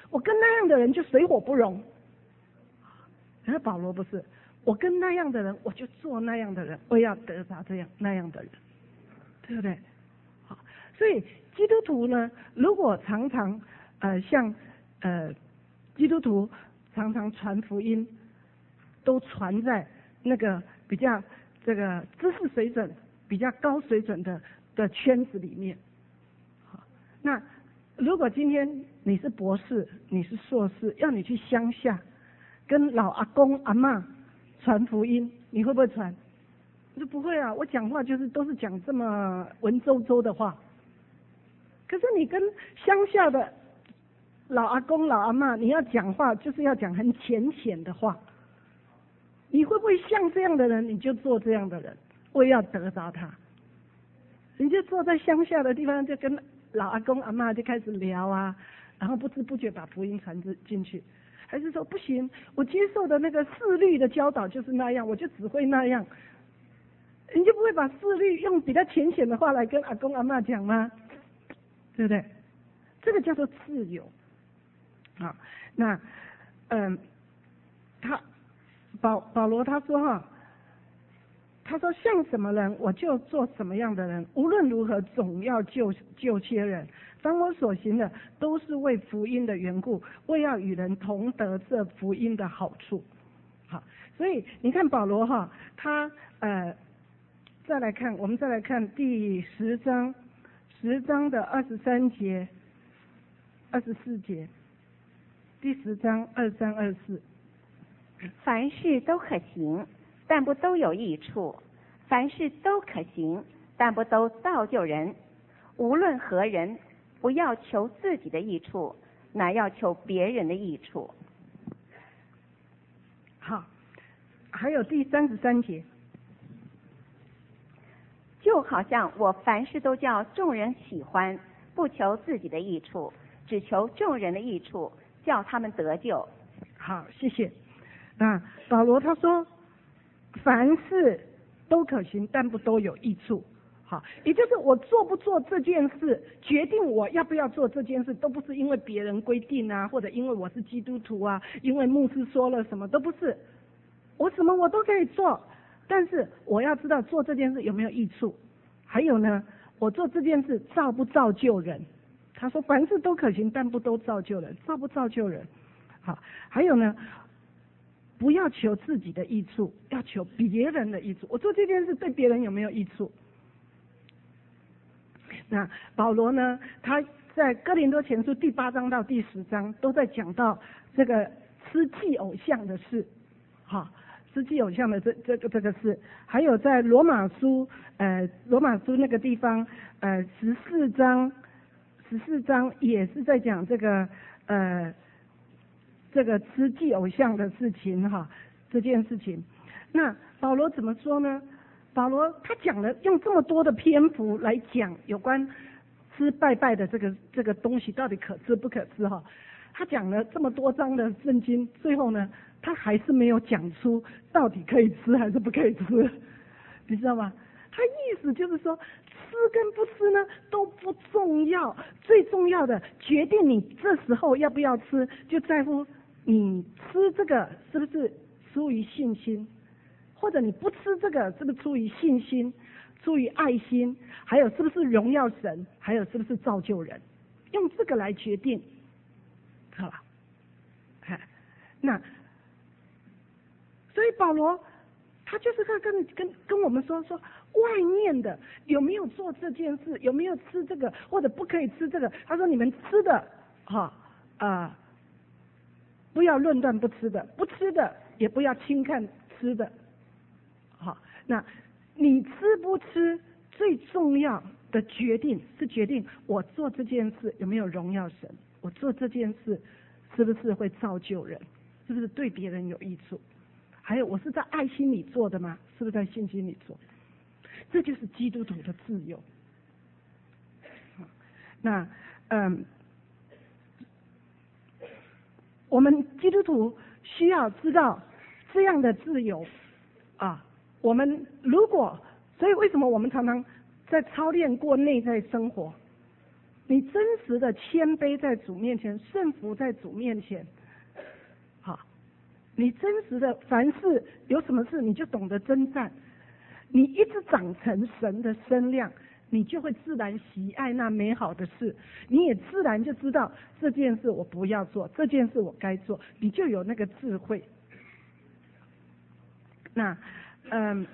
我跟那样的人就水火不容。而保罗不是，我跟那样的人，我就做那样的人，我要得着这样那样的人，对不对？好，所以基督徒呢，如果常常呃像呃基督徒常常传福音，都传在那个比较这个知识水准比较高水准的的圈子里面。好，那如果今天你是博士，你是硕士，要你去乡下跟老阿公阿嬷传福音，你会不会传？我说不会啊，我讲话就是都是讲这么文绉绉的话。可是你跟乡下的老阿公老阿嬷，你要讲话就是要讲很浅显的话。你会不会像这样的人，你就做这样的人，我也要得着他。你就坐在乡下的地方，就跟老阿公阿嬷就开始聊啊，然后不知不觉把福音传进去。还是说不行，我接受的那个四律的教导就是那样，我就只会那样。你就不会把四律用比较浅显的话来跟阿公阿嬷讲吗？对不对？这个叫做自由。好，那嗯，他保保罗他说哈，他说像什么人我就做什么样的人，无论如何总要救救些人。凡我所行的都是为福音的缘故，为要与人同得这福音的好处。好，所以你看保罗哈，他呃再来看，我们再来看第十章，十章的二十三节、二十四节，第十章二三二四。 凡事都可行，但不都有益处；凡事都可行，但不都造就人。无论何人，不要求自己的益处，乃要求别人的益处。 好，还有第三十三节， 就好像我凡事都叫众人喜欢，不求自己的益处，只求众人的益处，叫他们得救。 好，谢谢。那保罗他说，凡事都可行，但不都有益处。好，也就是我做不做这件事，决定我要不要做这件事，都不是因为别人规定啊，或者因为我是基督徒啊，因为牧师说了什么，都不是。我什么我都可以做，但是我要知道做这件事有没有益处。还有呢，我做这件事造不造就人？他说凡事都可行，但不都造就人，造不造就人？好，还有呢，不要求自己的益处，要求别人的益处。我做这件事对别人有没有益处？那保罗呢，他在哥林多前书第八章到第十章都在讲到这个吃祭偶像的事，哈，吃祭偶像的这这个这个事，还有在罗马书呃罗马书那个地方呃十四章十四章也是在讲这个呃这个吃祭偶像的事情哈，这件事情。那保罗怎么说呢？保罗他讲了用这么多的篇幅来讲有关吃拜拜的这个这个东西到底可吃不可吃哈，他讲了这么多章的圣经，最后呢他还是没有讲出到底可以吃还是不可以吃，你知道吗？他意思就是说吃跟不吃呢都不重要，最重要的决定你这时候要不要吃，就在乎你吃这个是不是出于信心，或者你不吃这个是不是出于信心，出于爱心，还有是不是荣耀神，还有是不是造就人，用这个来决定，好吧？那所以保罗他就是在跟跟跟我们说说外面的有没有做这件事，有没有吃这个，或者不可以吃这个。他说你们吃的哈啊、呃，不要论断不吃的，不吃的也不要轻看吃的。好，那你吃不吃最重要的决定是决定我做这件事有没有荣耀神，我做这件事是不是会造就人，是不是对别人有益处，还有我是在爱心里做的吗？是不是在信心里做？这就是基督徒的自由。那嗯，我们基督徒需要知道这样的自由啊。我们如果，所以为什么我们常常在操练过内在生活？ 你真实的谦卑在主面前，顺服在主面前，好，你真实的凡事有什么事你就懂得征战，你一直长成神的身量，你就会自然喜爱那美好的事，你也自然就知道这件事我不要做，这件事我该做，你就有那个智慧。那嗯，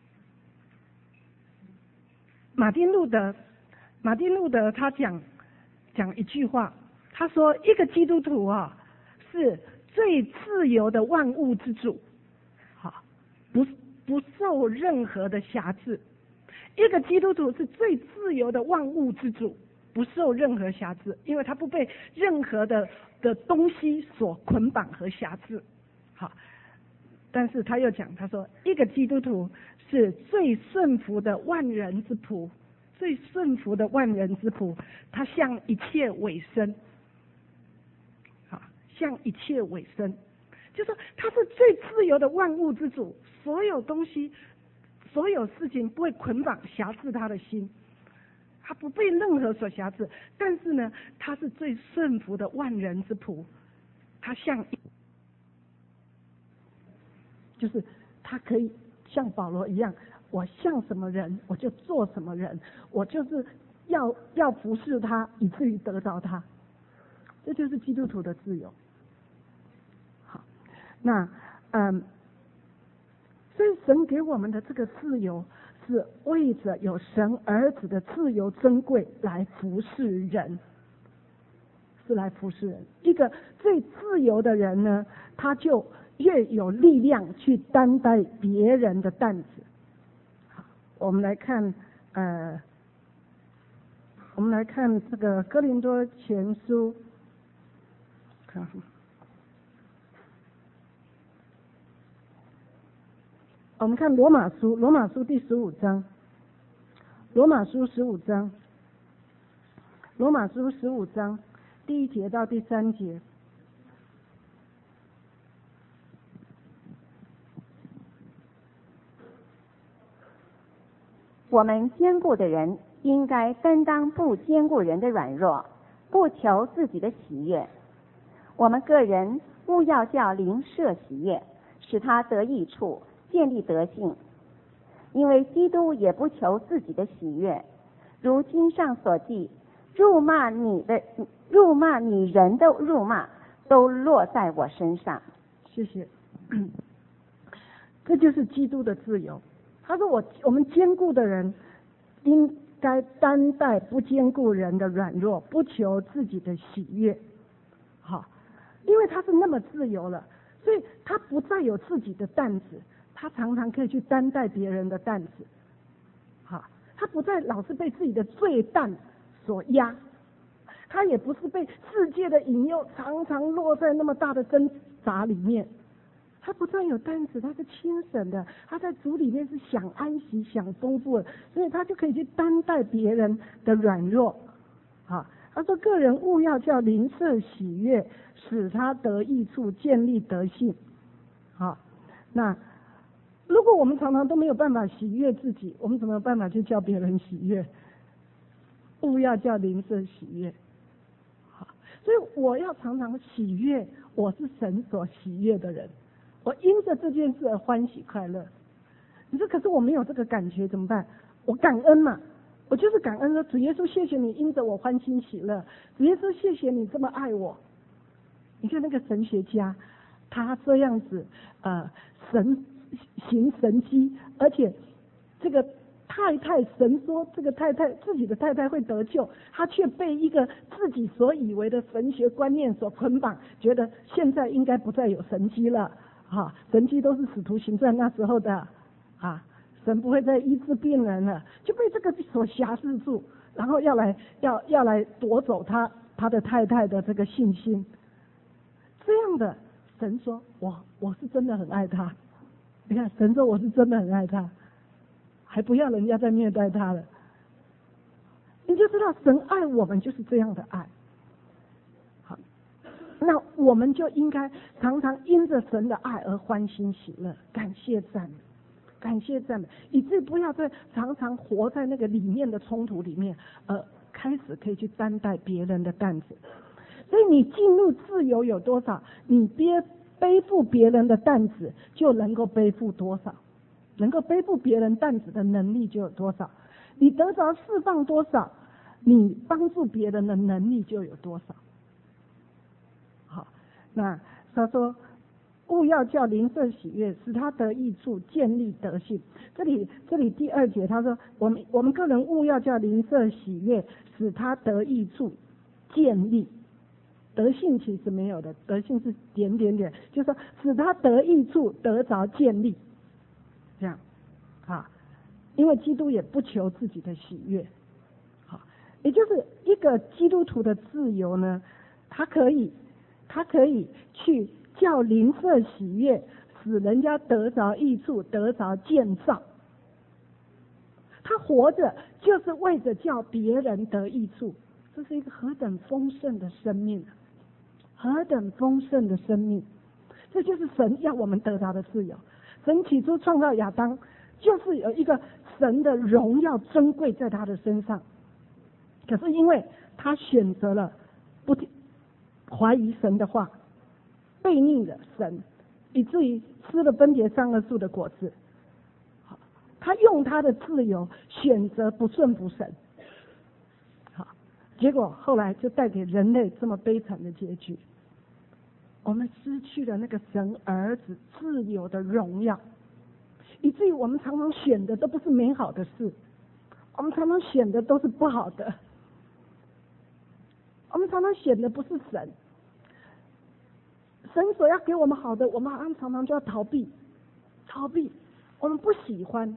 马丁路德，马丁路德他讲讲一句话，他说一个基督徒啊是最自由的万物之主，好，不不受任何的辖制。一个基督徒是最自由的万物之主，不受任何辖制，因为他不被任何的的东西所捆绑和辖制。好，但是他又讲，他说一个基督徒是最顺服的万人之仆，最顺服的万人之仆，他向一切委身。好，向一切委身，就说他是最自由的万物之主，所有东西。所有事情不会捆绑辖制他的心，他不被任何所辖制，但是呢，他是最顺服的万人之仆，他像，就是他可以像保罗一样，我像什么人我就做什么人，我就是要要服侍他，以至于得着他，这就是基督徒的自由。好，那嗯。所以神给我们的这个自由，是为着有神儿子的自由珍贵来服侍人，是来服侍人。一个最自由的人呢，他就越有力量去担待别人的担子。好，我们来看，呃，我们来看这个哥林多前书，看。我们看罗马书，罗马书第十五章，罗马书十五章，罗马书十五章第一节到第三节。 我们坚固的人应该担当不坚固人的软弱，不求自己的喜悦。我们个人务要叫灵舍喜悦，使他得益处，建立德性。因为基督也不求自己的喜悦，如经上所记，辱骂你的辱骂你人的辱骂都落在我身上。 谢谢。这就是基督的自由。他说我我们坚固的人应该担待不坚固人的软弱，不求自己的喜悦。好，因为他是那么自由了，所以他不再有自己的担子，他常常可以去担待别人的担子。好，他不再老是被自己的罪担所压，他也不是被世界的引诱常常落在那么大的挣扎里面。他不再有担子，他是轻省的，他在主里面是享安息、享丰富的，所以他就可以去担待别人的软弱。好，他说个人务要叫灵舍喜悦，使他得益处，建立德性。好，那如果我们常常都没有办法喜悦自己，我们怎么有办法去叫别人喜悦？务要叫灵舍喜悦。好，所以我要常常喜悦，我是神所喜悦的人。我因着这件事而欢喜快乐。你说可是我没有这个感觉怎么办？我感恩嘛，我就是感恩说主耶稣谢谢你因着我欢欣喜乐，主耶稣谢谢你这么爱我。你看那个神学家，他这样子呃神行神迹，而且这个太太神说这个太太自己的太太会得救，他却被一个自己所以为的神学观念所捆绑，觉得现在应该不再有神迹了。啊，神迹都是使徒行传那时候的啊，神不会再医治病人了，就被这个所辖制住，然后要来要要来夺走他他的太太的这个信心。这样的神说，我我是真的很爱他。你看神说我是真的很爱他，还不要人家再虐待他了。你就知道神爱我们就是这样的爱。那我们就应该常常因着神的爱而欢欣喜乐，感谢赞美，感谢赞美，以致不要再常常活在那个里面的冲突里面，呃， 开始可以去担待别人的担子。所以你进入自由有多少，你背背负别人的担子就能够背负多少，能够背负别人担子的能力就有多少。你得着释放多少，你帮助别人的能力就有多少。好，那他说务要叫邻舍喜悦，使他得益处，建立德性。这里这里第二节他说，我们我们个人务要叫邻舍喜悦，使他得益处，建立。德性其实没有的，德性是点点点，就是说使他得益处，得着建立，这样啊。因为基督也不求自己的喜悦，好，也就是一个基督徒的自由呢，他可以他可以去叫邻舍喜悦，使人家得着益处，得着建造。他活着就是为着叫别人得益处，这是一个何等丰盛的生命，何等丰盛的生命！这就是神要我们得着的自由。神起初创造亚当，就是有一个神的荣耀珍贵在他的身上，可是因为他选择了不怀疑神的话，背逆了神，以至于吃了分别善恶树的果子。他用他的自由选择不顺服神，好，结果后来就带给人类这么悲惨的结局。我们失去了那个神儿子自由的荣耀，以至于我们常常选的都不是美好的事，我们常常选的都是不好的，我们常常选的不是神。神所要给我们好的，我们好像常常就要逃避，逃避，我们不喜欢。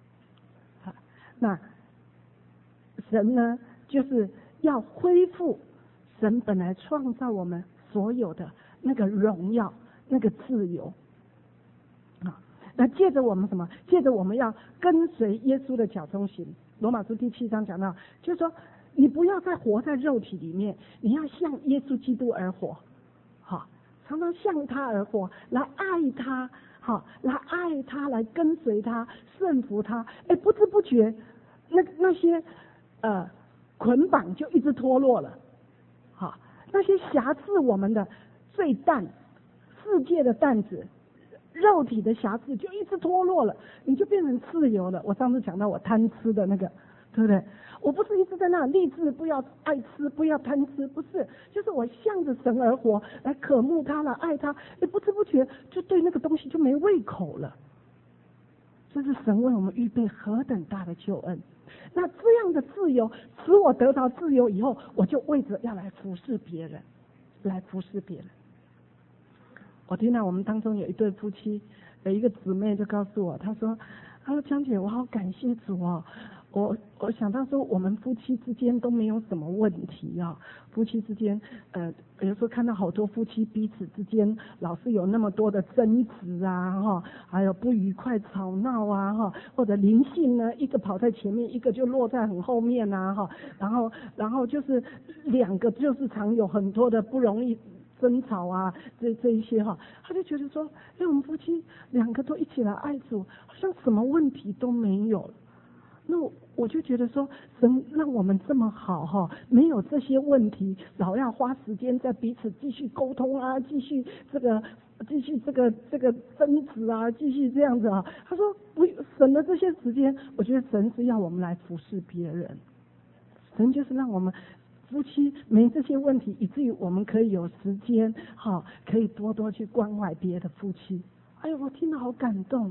那神呢，就是要恢复神本来创造我们所有的那个荣耀，那个自由啊。那借着我们什么？借着我们要跟随耶稣的脚中行。罗马书第七章讲到，就是说你不要再活在肉体里面，你要向耶稣基督而活，好，常常向他而活，来爱他。好，来爱他，来跟随他，顺服他。哎，不知不觉，那那些呃捆绑就一直脱落了。好，那些辖制我们的罪担、世界的担子、肉体的辖制就一直脱落了，你就变成自由了。我上次讲到我贪吃的那个，对不对？我不是一直在那立志不要爱吃，不要贪吃，不是，就是我向着神而活，来渴慕他，来爱他，也不知不觉就对那个东西就没胃口了。这是神为我们预备何等大的救恩！那这样的自由，使我得到自由以后，我就为着要来服侍别人，来服侍别人。我听到我们当中有一对夫妻，有一个姊妹就告诉我，她说：“她说江姐，我好感谢主哦。”我我想到说，我们夫妻之间都没有什么问题啊。夫妻之间，呃，比如说看到好多夫妻彼此之间老是有那么多的争执啊，哈，还有不愉快、吵闹啊，哈，或者灵性呢，一个跑在前面，一个就落在很后面啊，哈，然后然后就是两个就是常有很多的不容易争吵啊，这这一些哈，他就觉得说，哎，我们夫妻两个都一起来爱主，好像什么问题都没有。那我就觉得说，神让我们这么好哈，没有这些问题，老要花时间在彼此继续沟通啊，继续这个，继续这个这个争执啊，继续这样子啊。他说不，省了这些时间，我觉得神是要我们来服侍别人，神就是让我们夫妻没这些问题，以至于我们可以有时间哈，可以多多去关怀别的夫妻。哎呦，我听得好感动。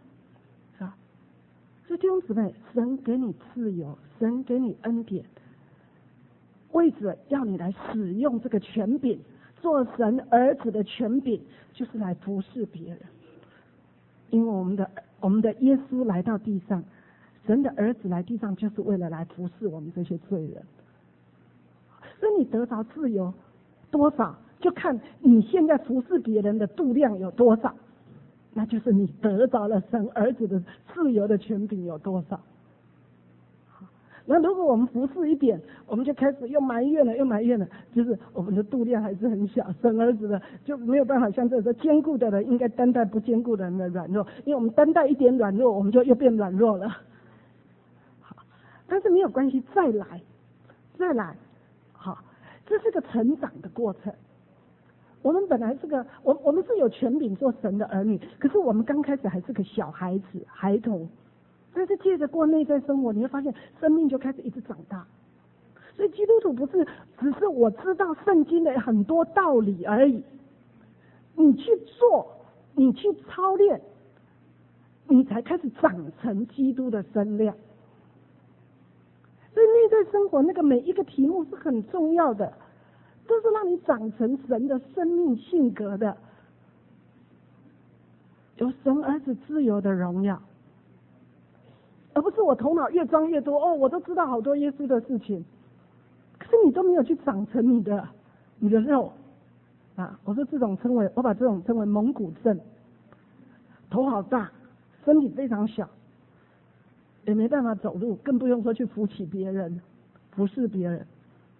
所以弟兄姊妹，神给你自由，神给你恩典，为着要你来使用这个权柄，做神儿子的权柄，就是来服侍别人。因为我们的我们的耶稣来到地上，神的儿子来地上，就是为了来服侍我们这些罪人。所以你得着自由多少，就看你现在服侍别人的度量有多少。那就是你得着了神儿子的自由的权柄有多少。那如果我们服侍一点，我们就开始又埋怨了，又埋怨了，就是我们的度量还是很小，神儿子的就没有办法像这个坚固的人应该担待不坚固的人的软弱，因为我们担待一点软弱，我们就又变软弱了。好，但是没有关系，再来， 再来，好，这是个成长的过程。我们本来是个，我我们是有权柄做神的儿女，可是我们刚开始还是个小孩子、孩童，但是借着过内在生活，你会发现生命就开始一直长大。所以基督徒不是只是我知道圣经的很多道理而已，你去做，你去操练，你才开始长成基督的身量。所以内在生活那个每一个题目是很重要的，都是让你长成神的生命性格的，有神儿子自由的荣耀，而不是我头脑越装越多，哦，我都知道好多耶稣的事情，可是你都没有去长成你的你的肉啊！我说这种称为，我把这种称为蒙古症，头好大，身体非常小，也没办法走路，更不用说去扶起别人、服侍别人。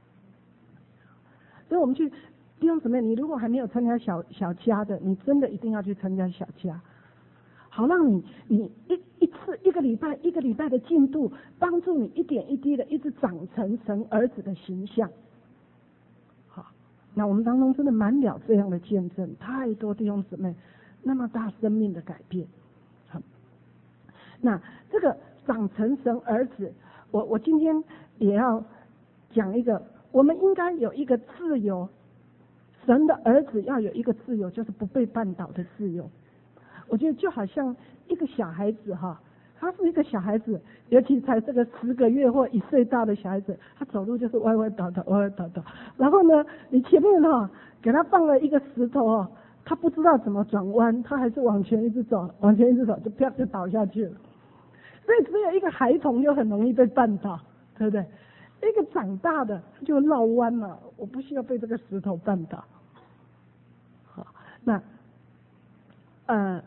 所以我们去弟兄姊妹，你如果还没有参加小小家的，你真的一定要去参加小家，好让你你一一次一个礼拜一个礼拜的进度，帮助你一点一滴的一直长成神儿子的形象。好，那我们当中真的满了这样的见证，太多弟兄姊妹那么大生命的改变。好，那这个长成神儿子，我我今天也要讲一个，我们应该有一个自由，神的儿子要有一个自由，就是不被绊倒的自由。我觉得就好像一个小孩子哈，他是一个小孩子，尤其才这个十个月或一岁大的小孩子，他走路就是歪歪倒倒歪歪倒倒，然后呢，你前面哈给他放了一个石头哦，他不知道怎么转弯，他还是往前一直走，往前一直走，就啪就倒下去了。所以只有一个孩童就很容易被绊倒，对不对？一个长大的就绕弯了，我不需要被这个石头绊倒。好，那呃，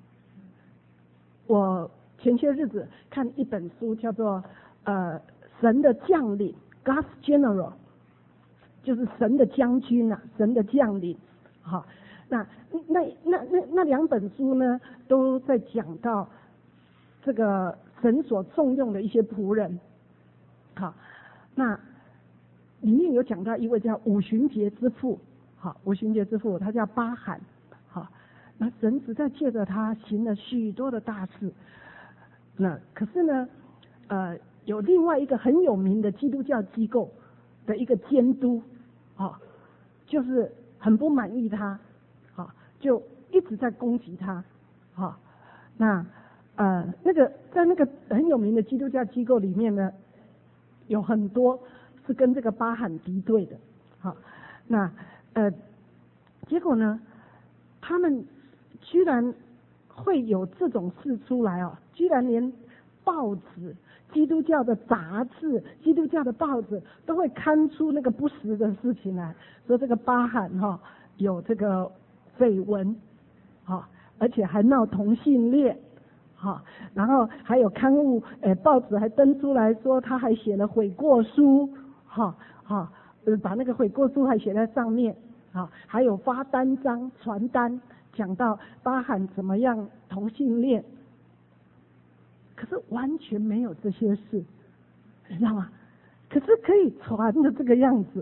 我前些日子看一本书，叫做呃神的将领 God's General， 就是神的将军啊，神的将领。好，那那那那那两本书呢，都在讲到这个神所重用的一些仆人。好，那里面有讲到一位叫五旬节之父，好，五旬节之父他叫巴罕，好，那神实在借着他行了许多的大事。那可是呢，呃，有另外一个很有名的基督教机构的一个监督，好，就是很不满意他，好，就一直在攻击他，好，那呃那个在那个很有名的基督教机构里面呢，有很多是跟这个巴罕敌对的，好，那呃，结果呢，他们居然会有这种事出来哦，居然连报纸、基督教的杂志、基督教的报纸都会刊出那个不实的事情来，说这个巴罕哈、哦、有这个绯闻，哈、哦，而且还闹同性恋。好，然后还有刊物，呃，报纸还登出来说他还写了悔过书，哈，哈，呃，把那个悔过书还写在上面，啊，还有发单张、传单，讲到巴罕怎么样同性恋，可是完全没有这些事，你知道吗？可是可以传的这个样子。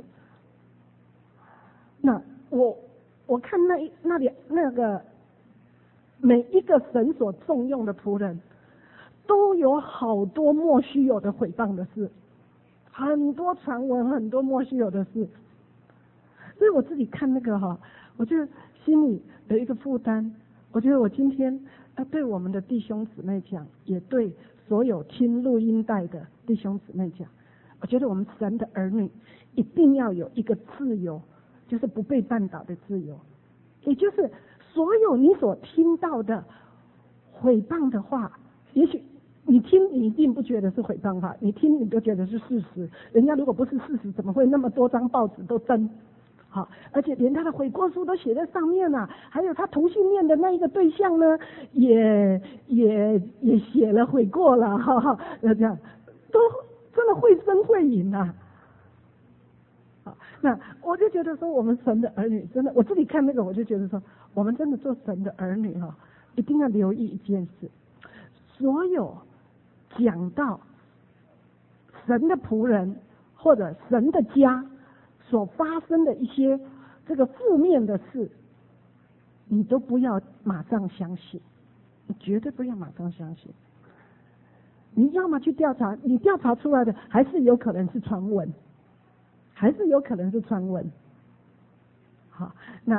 那我我看那那里那个。每一个神所重用的仆人，都有好多莫须有的毁谤的事，很多传闻，很多莫须有的事。所以我自己看那个哈，我就心里有一个负担。我觉得我今天要对我们的弟兄姊妹讲，也对所有听录音带的弟兄姊妹讲，我觉得我们神的儿女一定要有一个自由，就是不被绊倒的自由，也就是所有你所听到的毁谤的话，也许你听你一定不觉得是毁谤话，你听你都觉得是事实。人家如果不是事实，怎么会那么多张报纸都登？好，而且连他的悔过书都写在上面啊，还有他同性恋的那一个对象呢，也也也写了悔过了，哈哈，这样都真的会声会影啊。好，那我就觉得说，我们神的儿女真的，我自己看那个，我就觉得说，我们真的做神的儿女哈，一定要留意一件事：所有讲到神的仆人， 或者神的家所发生的一些这个负面的事，你都不要马上相信，你绝对不要马上相信。你要么去调查，你调查出来的还是有可能是传闻，还是有可能是传闻。好，那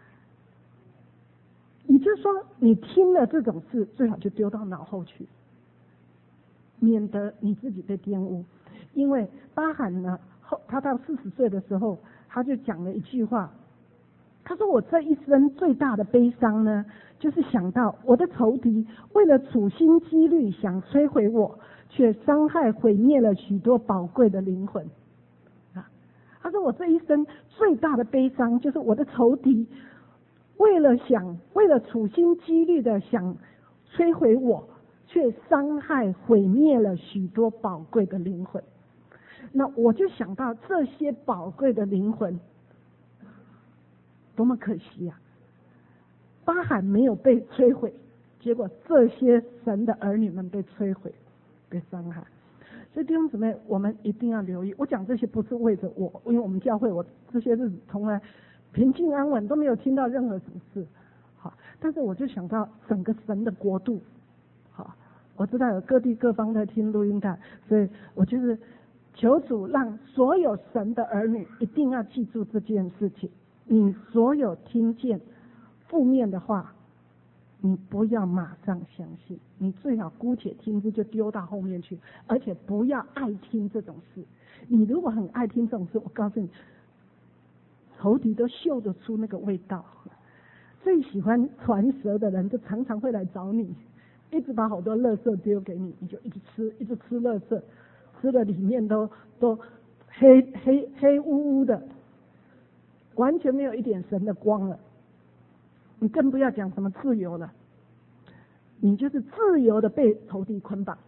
也就是说，你听了这种事，最好就丢到脑后去，免得你自己被玷污。因为巴罕呢，后他到四十岁的时候，他就讲了一句话，他说：“我这一生最大的悲伤呢，就是想到我的仇敌为了处心积虑想摧毁我，却伤害毁灭了许多宝贵的灵魂。”啊，他说：“我这一生最大的悲伤，就是我的仇敌为了想为了处心积虑的想摧毁我，却伤害毁灭了许多宝贵的灵魂。”那我就想到这些宝贵的灵魂多么可惜啊！巴罕没有被摧毁，结果这些神的儿女们被摧毁、被伤害。所以弟兄姊妹，我们一定要留意。我讲这些不是为着我，因为我们教会我这些日子从来平静安稳，都没有听到任何什么事。好，但是我就想到整个神的国度。好，我知道有各地各方在听录音带，所以我就是求主让所有神的儿女一定要记住这件事情。你所有听见负面的话，你不要马上相信，你最好姑且听之，就丢到后面去，而且不要爱听这种事。你如果很爱听这种事，我告诉你，仇敌都嗅得出那个味道。最喜欢传舌的人，就常常会来找你，一直把好多垃圾丢给你，你就一直吃，一直吃垃圾，吃的里面都都黑黑黑乌乌的。完全没有一点神的光了，你更不要讲什么自由了，你就是自由的被仇敌捆绑。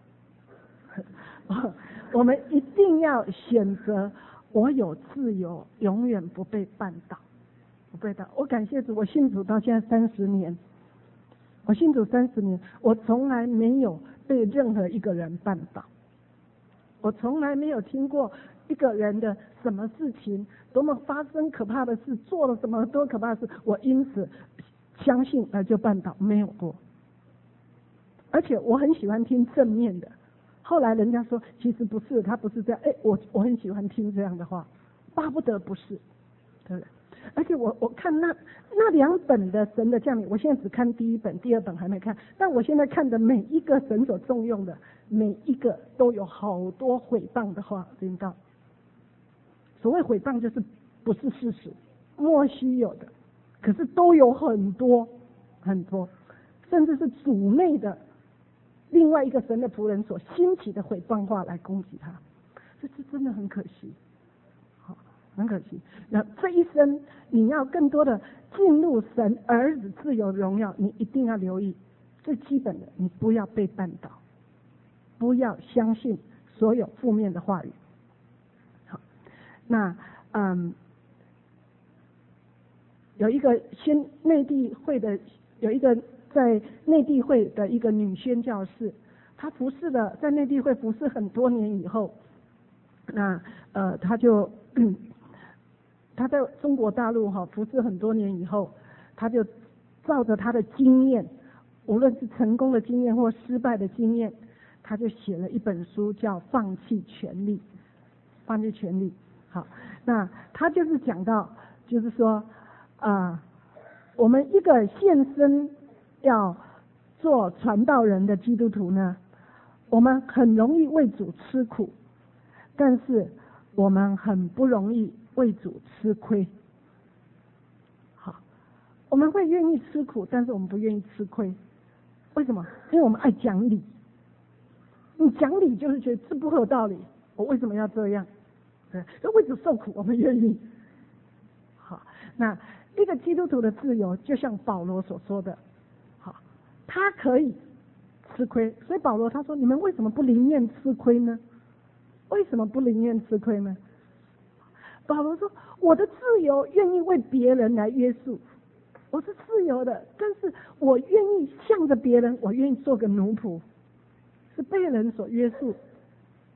我们一定要选择，我有自由，永远不被绊倒，不被倒。我感谢主，我信主到现在三十年，我信主三十年，我从来没有被任何一个人绊倒，我从来没有听过一个人的什么事情，多么发生可怕的事，做了什么多可怕的事，我因此相信而就绊倒，没有过。而且我很喜欢听正面的，后来人家说其实不是，他不是这样，哎，我我很喜欢听这样的话，巴不得不是，对不对？而且我我看那那两本的神的降临，我现在只看第一本，第二本还没看，但我现在看的每一个神所重用的，每一个都有好多毁谤的话，听到。所谓毁谤就是不是事实，莫须有的，可是都有很多很多，甚至是主内的另外一个神的仆人所兴起的毁谤话来攻击他，这是真的很可惜，好，很可惜。那这一生你要更多的进入神儿子自由荣耀，你一定要留意最基本的，你不要被绊倒，不要相信所有负面的话语。那嗯，有一个宣内地会的，有一个在内地会的一个女宣教士，她服侍了在内地会服侍很多年以后，那呃，她就她在中国大陆哈服侍很多年以后，她就照着她的经验，无论是成功的经验或失败的经验，她就写了一本书，叫《放弃权力》，放弃权力。好，那他就是讲到，就是说，啊、呃，我们一个献身要做传道人的基督徒呢，我们很容易为主吃苦，但是我们很不容易为主吃亏。好，我们会愿意吃苦，但是我们不愿意吃亏，为什么？因为我们爱讲理。你讲理就是觉得这不合道理，我为什么要这样？所以为主受苦，我们愿意。好，那一个基督徒的自由，就像保罗所说的，好，他可以吃亏。所以保罗他说：“你们为什么不宁愿吃亏呢？为什么不宁愿吃亏呢？”保罗说：“我的自由愿意为别人来约束，我是自由的，但是我愿意向着别人，我愿意做个奴仆，是被人所约束。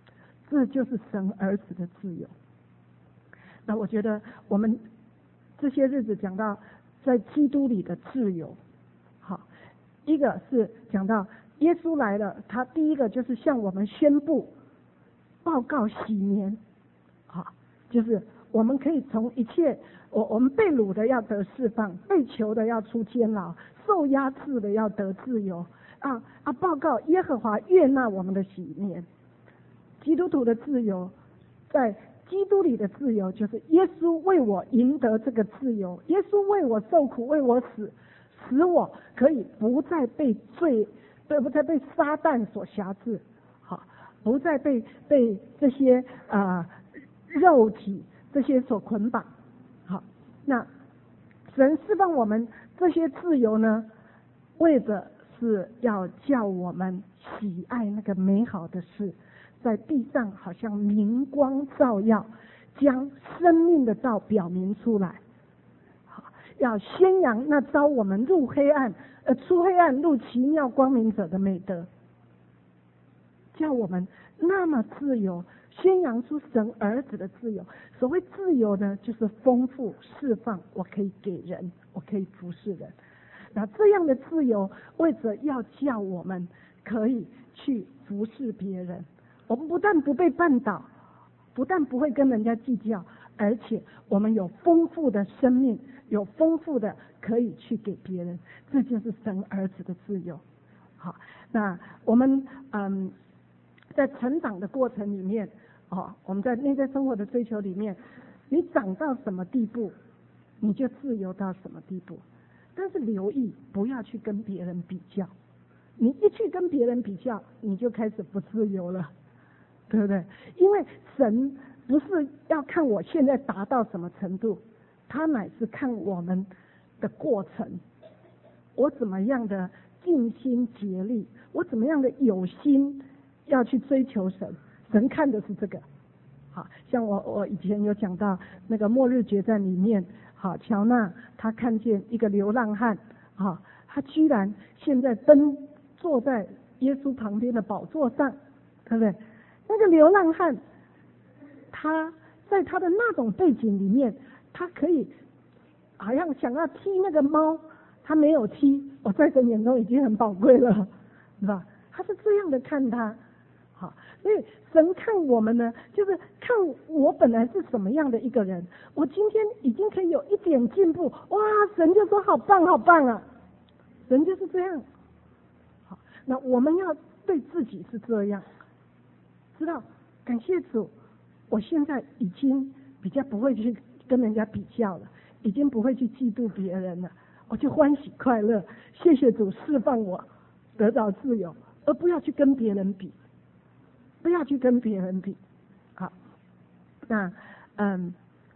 这就是神儿子的自由。那我觉得我们这些日子讲到在基督里的自由，好，一个是讲到耶稣来了，他第一个就是向我们宣布、报告洗年，好，就是我们可以从一切，我我们被掳的要得释放，被囚的要出监牢，受压制的要得自由，啊啊！报告耶和华悦纳我们的洗年。基督徒的自由，在基督里的自由，就是耶稣为我赢得这个自由，耶稣为我受苦，为我死，使我可以不再被罪，不再被撒旦所辖制，好，不再被被这些啊、呃、肉体这些所捆绑。好，那神释放我们这些自由呢，为的是要叫我们喜爱那个美好的事，在地上好像明光照耀，将生命的道表明出来。好，要宣扬那招我们入黑暗呃出黑暗入奇妙光明者的美德，叫我们那么自由，宣扬出神儿子的自由。所谓自由呢，就是丰富释放，我可以给人，我可以服侍人。那这样的自由，为着要叫我们可以去服侍别人，我们不但不被绊倒，不但不会跟人家计较，而且我们有丰富的生命，有丰富的可以去给别人，这就是神儿子的自由。好，那我们嗯，在成长的过程里面，哦，我们在内在生活的追求里面，你长到什么地步，你就自由到什么地步。但是留意，不要去跟别人比较。你一去跟别人比较，你就开始不自由了，对不对？因为神不是要看我现在达到什么程度，他乃是看我们的过程。我怎么样的尽心竭力，我怎么样的有心要去追求神，神看的是这个。好像我我以前有讲到那个末日决战里面，好，乔纳他看见一个流浪汉，好，他居然现在登坐在耶稣旁边的宝座上，对不对？那个流浪汉，他在他的那种背景里面，他可以好像想要踢那个猫，他没有踢，我在神眼中已经很宝贵了，是吧？他是这样的看他。好，所以神看我们呢，就是看我本来是什么样的一个人，我今天已经可以有一点进步，哇，神就说好棒好棒啊，神就是这样。好，那我们要对自己是这样，知道感谢主，我现在已经比较不会去跟人家比较了，已经不会去嫉妒别人了，我就欢喜快乐，谢谢主释放我得到自由，而不要去跟别人比。不要去跟别人比，好，那嗯，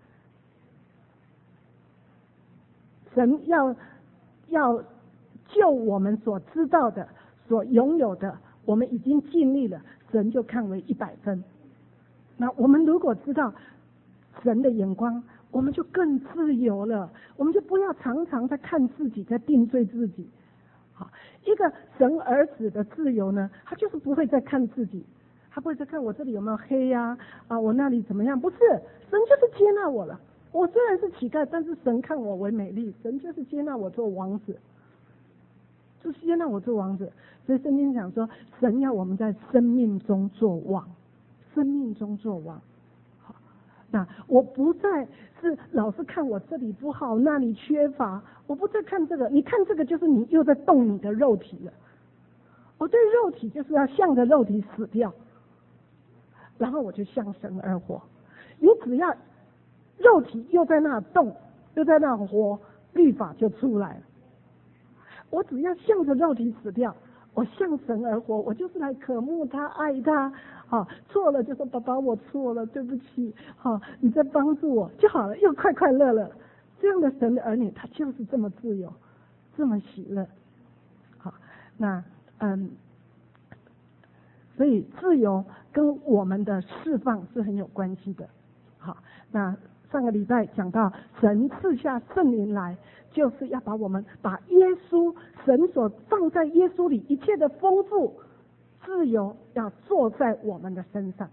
神要要就我们所知道的、所拥有的，我们已经尽力了，神就看为一百分。那我们如果知道神的眼光，我们就更自由了，我们就不要常常在看自己，在定罪自己。好，一个神儿子的自由呢，他就是不会再看自己。他不会再看我这里有没有黑呀、啊，啊，我那里怎么样？不是，神就是接纳我了。我虽然是乞丐，但是神看我为美丽，神就是接纳我做王子，就是接纳我做王子。所以圣经讲说，神要我们在生命中做王，生命中做王。好，那我不再是老是看我这里不好，那里缺乏，我不再看这个。你看这个，就是你又在动你的肉体了。我对肉体就是要向着肉体死掉。然后我就向神而活。你只要肉体又在那动，又在那活，律法就出来了。我只要向着肉体死掉，我向神而活，我就是来渴慕他、爱他。好，错了就说爸爸我错了，对不起，好，你再帮助我就好了，又快快乐乐。这样的神的儿女，他就是这么自由，这么喜乐。好，那嗯。所以自由跟我们的释放是很有关系的。好，那上个礼拜讲到神赐下圣灵来，就是要把我们把耶稣神所放在耶稣里一切的丰富自由要坐在我们的身上。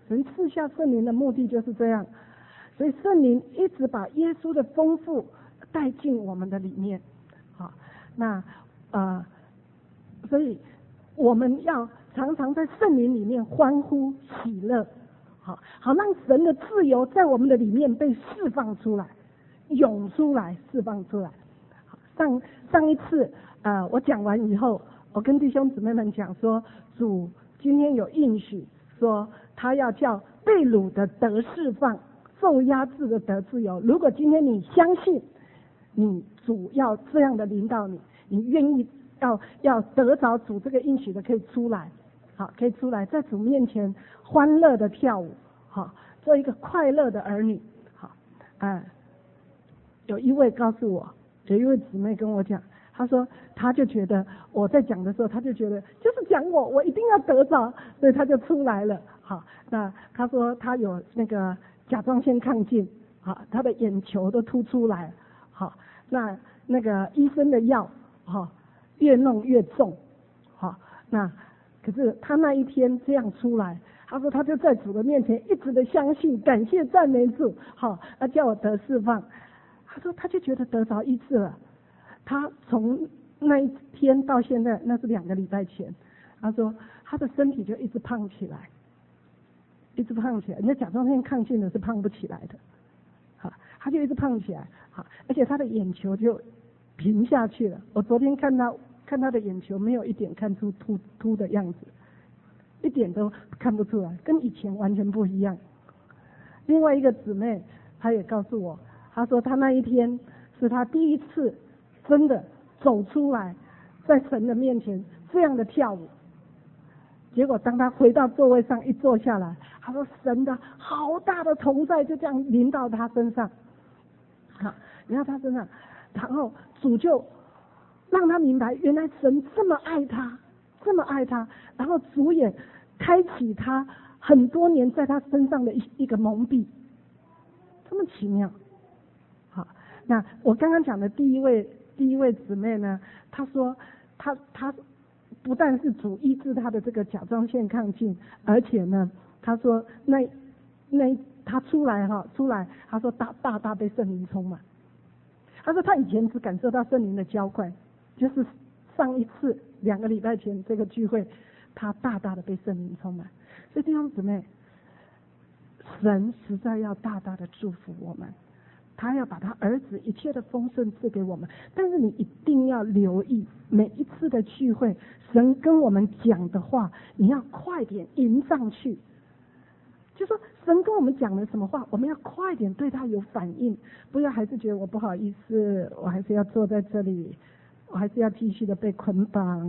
神赐下圣灵的目的就是这样，所以圣灵一直把耶稣的丰富带进我们的里面。好，那呃，所以我们要常常在圣灵里面欢呼喜乐，好，好让神的自由在我们的里面被释放出来，涌出来，释放出来。上上一次呃，我讲完以后，我跟弟兄姊妹们讲说，主今天有应许说，他要叫被掳的得释放，受压制的得自由。如果今天你相信，你主要这样的领导你，你愿意要要得着主这个应许的，可以出来，好，可以出来在主面前欢乐的跳舞，好，做一个快乐的儿女，好，嗯，有一位告诉我。有一位姊妹跟我讲，她说她就觉得我在讲的时候，她就觉得就是讲我，我一定要得着，所以她就出来了。好，那她说她有那个甲状腺亢进，好，她的眼球都凸出来，好，那那个医生的药，好，越弄越重，好，那可是她那一天这样出来，她说她就在主的面前一直的相信，感谢赞美主，好，她叫我得释放。他说他就觉得得着医治了，他从那一天到现在，那是两个礼拜前，他说他的身体就一直胖起来，一直胖起来，人家甲状腺亢进的是胖不起来的，好，他就一直胖起来，好，而且他的眼球就平下去了。我昨天看到看他的眼球没有一点看出凸凸的样子，一点都看不出来，跟以前完全不一样。另外一个姊妹，她也告诉我。他说他那一天是他第一次真的走出来，在神的面前这样的跳舞。结果当他回到座位上一坐下来，他说神的好大的同在就这样临到他身上，好，临到他身上，然后主就让他明白，原来神这么爱他，这么爱他，然后主也开启他很多年在他身上的一一个蒙蔽，这么奇妙。那我刚刚讲的第一位第一位姊妹呢，她说她她不但是主医治她的这个甲状腺亢进，而且呢，她说那那她出来哈出来，她说大大大被圣灵充满。她说她以前只感受到圣灵的浇灌，就是上一次两个礼拜前这个聚会，她大大的被圣灵充满。所以弟兄姊妹，神实在要大大的祝福我们。他要把他儿子一切的丰盛赐给我们，但是你一定要留意每一次的聚会，神跟我们讲的话，你要快点迎上去。就说神跟我们讲了什么话，我们要快点对他有反应，不要还是觉得我不好意思，我还是要坐在这里，我还是要继续的被捆绑。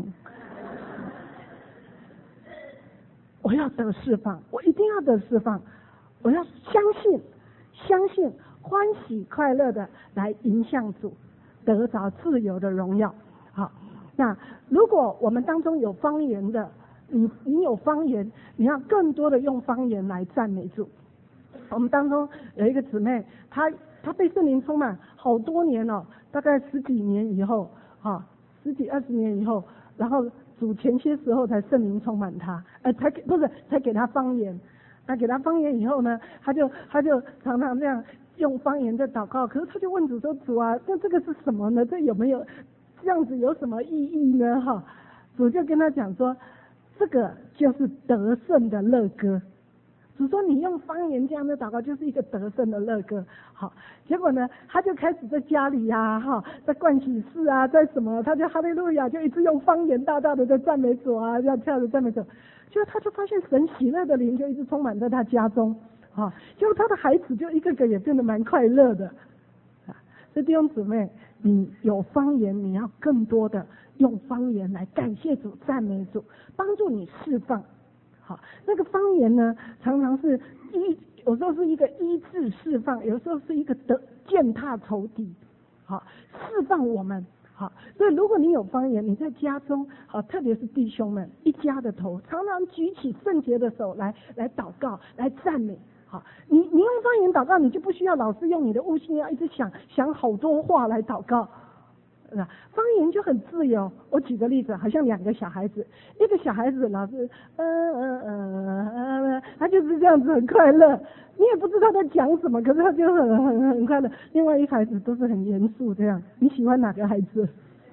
我要得释放，我一定要得释放，我要相信，相信。欢喜快乐的来迎向主，得着自由的荣耀。好，那如果我们当中有方言的，你你有方言，你要更多的用方言来赞美主。我们当中有一个姊妹，她她被圣灵充满好多年了，大概十几年以后，啊，十几二十年以后，然后主前些时候才圣灵充满她，呃，才给不是才给她方言。那给她方言以后呢，她就她就常常这样。用方言在祷告，可是他就问主说：“主啊，那这个是什么呢？这有没有这样子有什么意义呢？”哈，主就跟他讲说：“这个就是得胜的乐歌。”主说：“你用方言这样的祷告，就是一个得胜的乐歌。”好，结果呢，他就开始在家里呀、啊，哈，在盥洗室啊，在什么，他就哈利路亚，就一直用方言大大的在赞美主啊，这样跳着赞美主。结果他就发现神喜乐的灵就一直充满在他家中。啊，结果他的孩子就一个个也变得蛮快乐的，啊，所以弟兄姊妹，你有方言，你要更多的用方言来感谢主、赞美主，帮助你释放。好，那个方言呢，常常是医，有时候是一个医治释放，有时候是一个得践踏仇敌，好，释放我们。好，所以如果你有方言，你在家中，好，特别是弟兄们一家的头，常常举起圣洁的手来来祷告、来赞美。好，你你用方言祷告，你就不需要老是用你的悟性，要一直想想好多话来祷告。 那方言就很自由。我举个例子，好像两个小孩子，一个小孩子老是嗯嗯嗯嗯，他就是这样子很快乐，你也不知道他讲什么，可是他就很很很快乐。另外一个孩子都是很严肃这样，你喜欢哪个孩子？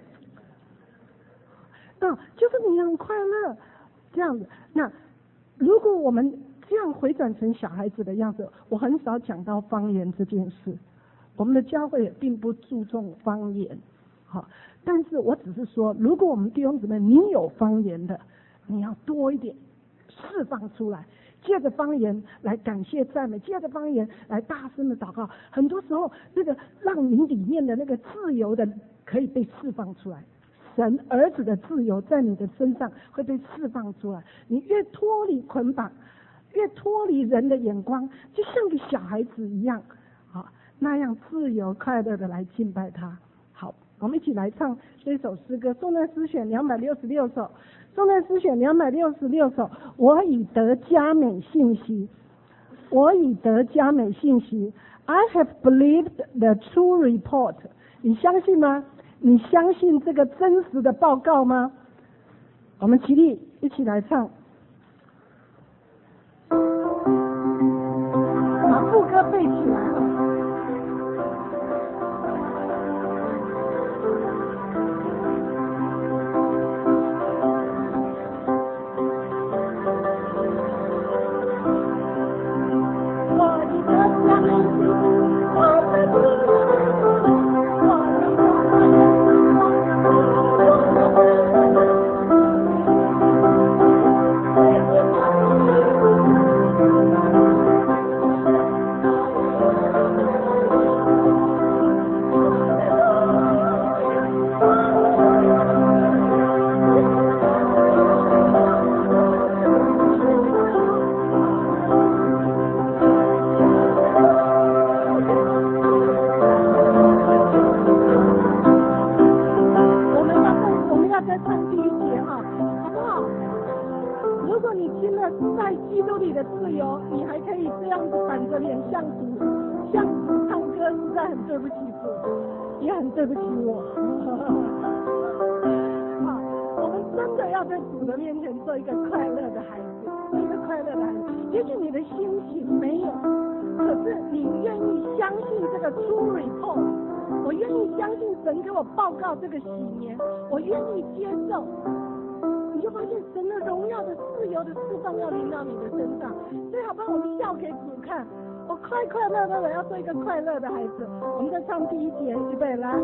那就是你很快乐这样子。那如果我们这样回转成小孩子的样子，我很少讲到方言这件事。我们的教会也并不注重方言，好，但是我只是说，如果我们弟兄姊妹你有方言的，你要多一点释放出来，借着方言来感谢赞美，借着方言来大声的祷告。很多时候，那个让你里面的那个自由的可以被释放出来。神儿子的自由在你的身上会被释放出来，你越脱离捆绑，越脱离人的眼光，就像个小孩子一样，好，那样自由快乐的来敬拜他。好，我们一起来唱这首诗歌，颂赞诗选两百六十六首，颂赞诗选两百六十六首。我已得佳美信息，我已得佳美信息。I have believed the true report。你相信吗？你相信这个真实的报告吗？我们起立，一起来唱。把副歌背起来。这个喜年，我愿意接受，你就发现神的荣耀的自由的释放要临到你的身上。最好帮我们笑给主看，我快快乐乐的要做一个快乐的孩子。我们再唱第一节，预备来。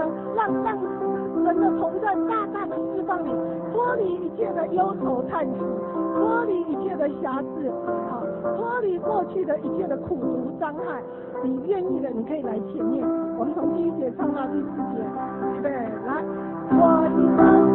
让让神的同在大大的释放你，脱离一切的忧愁叹息，脱离一切的瑕疵，好，脱离过去的一切的苦毒伤害。你愿意的，你可以来前面。我们从第一节唱到第四节，对，来，我的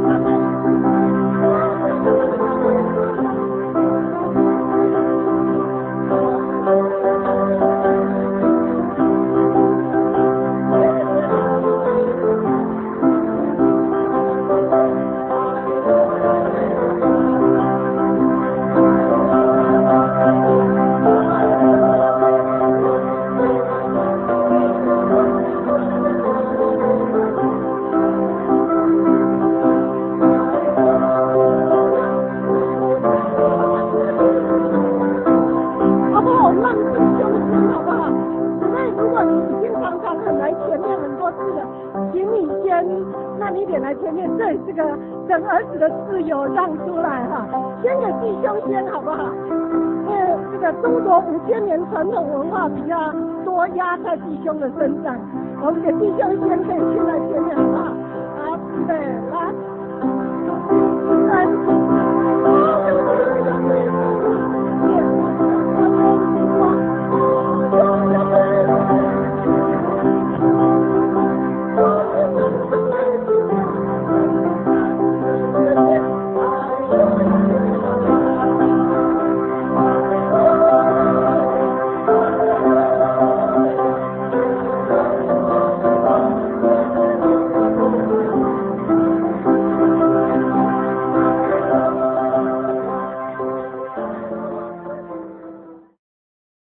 等儿子的自由让出来哈，先给弟兄先好不好？因为这个中国五千年传统文化比较多压在弟兄的身上，我们给弟兄先可以先来前面好不好？好，预备来。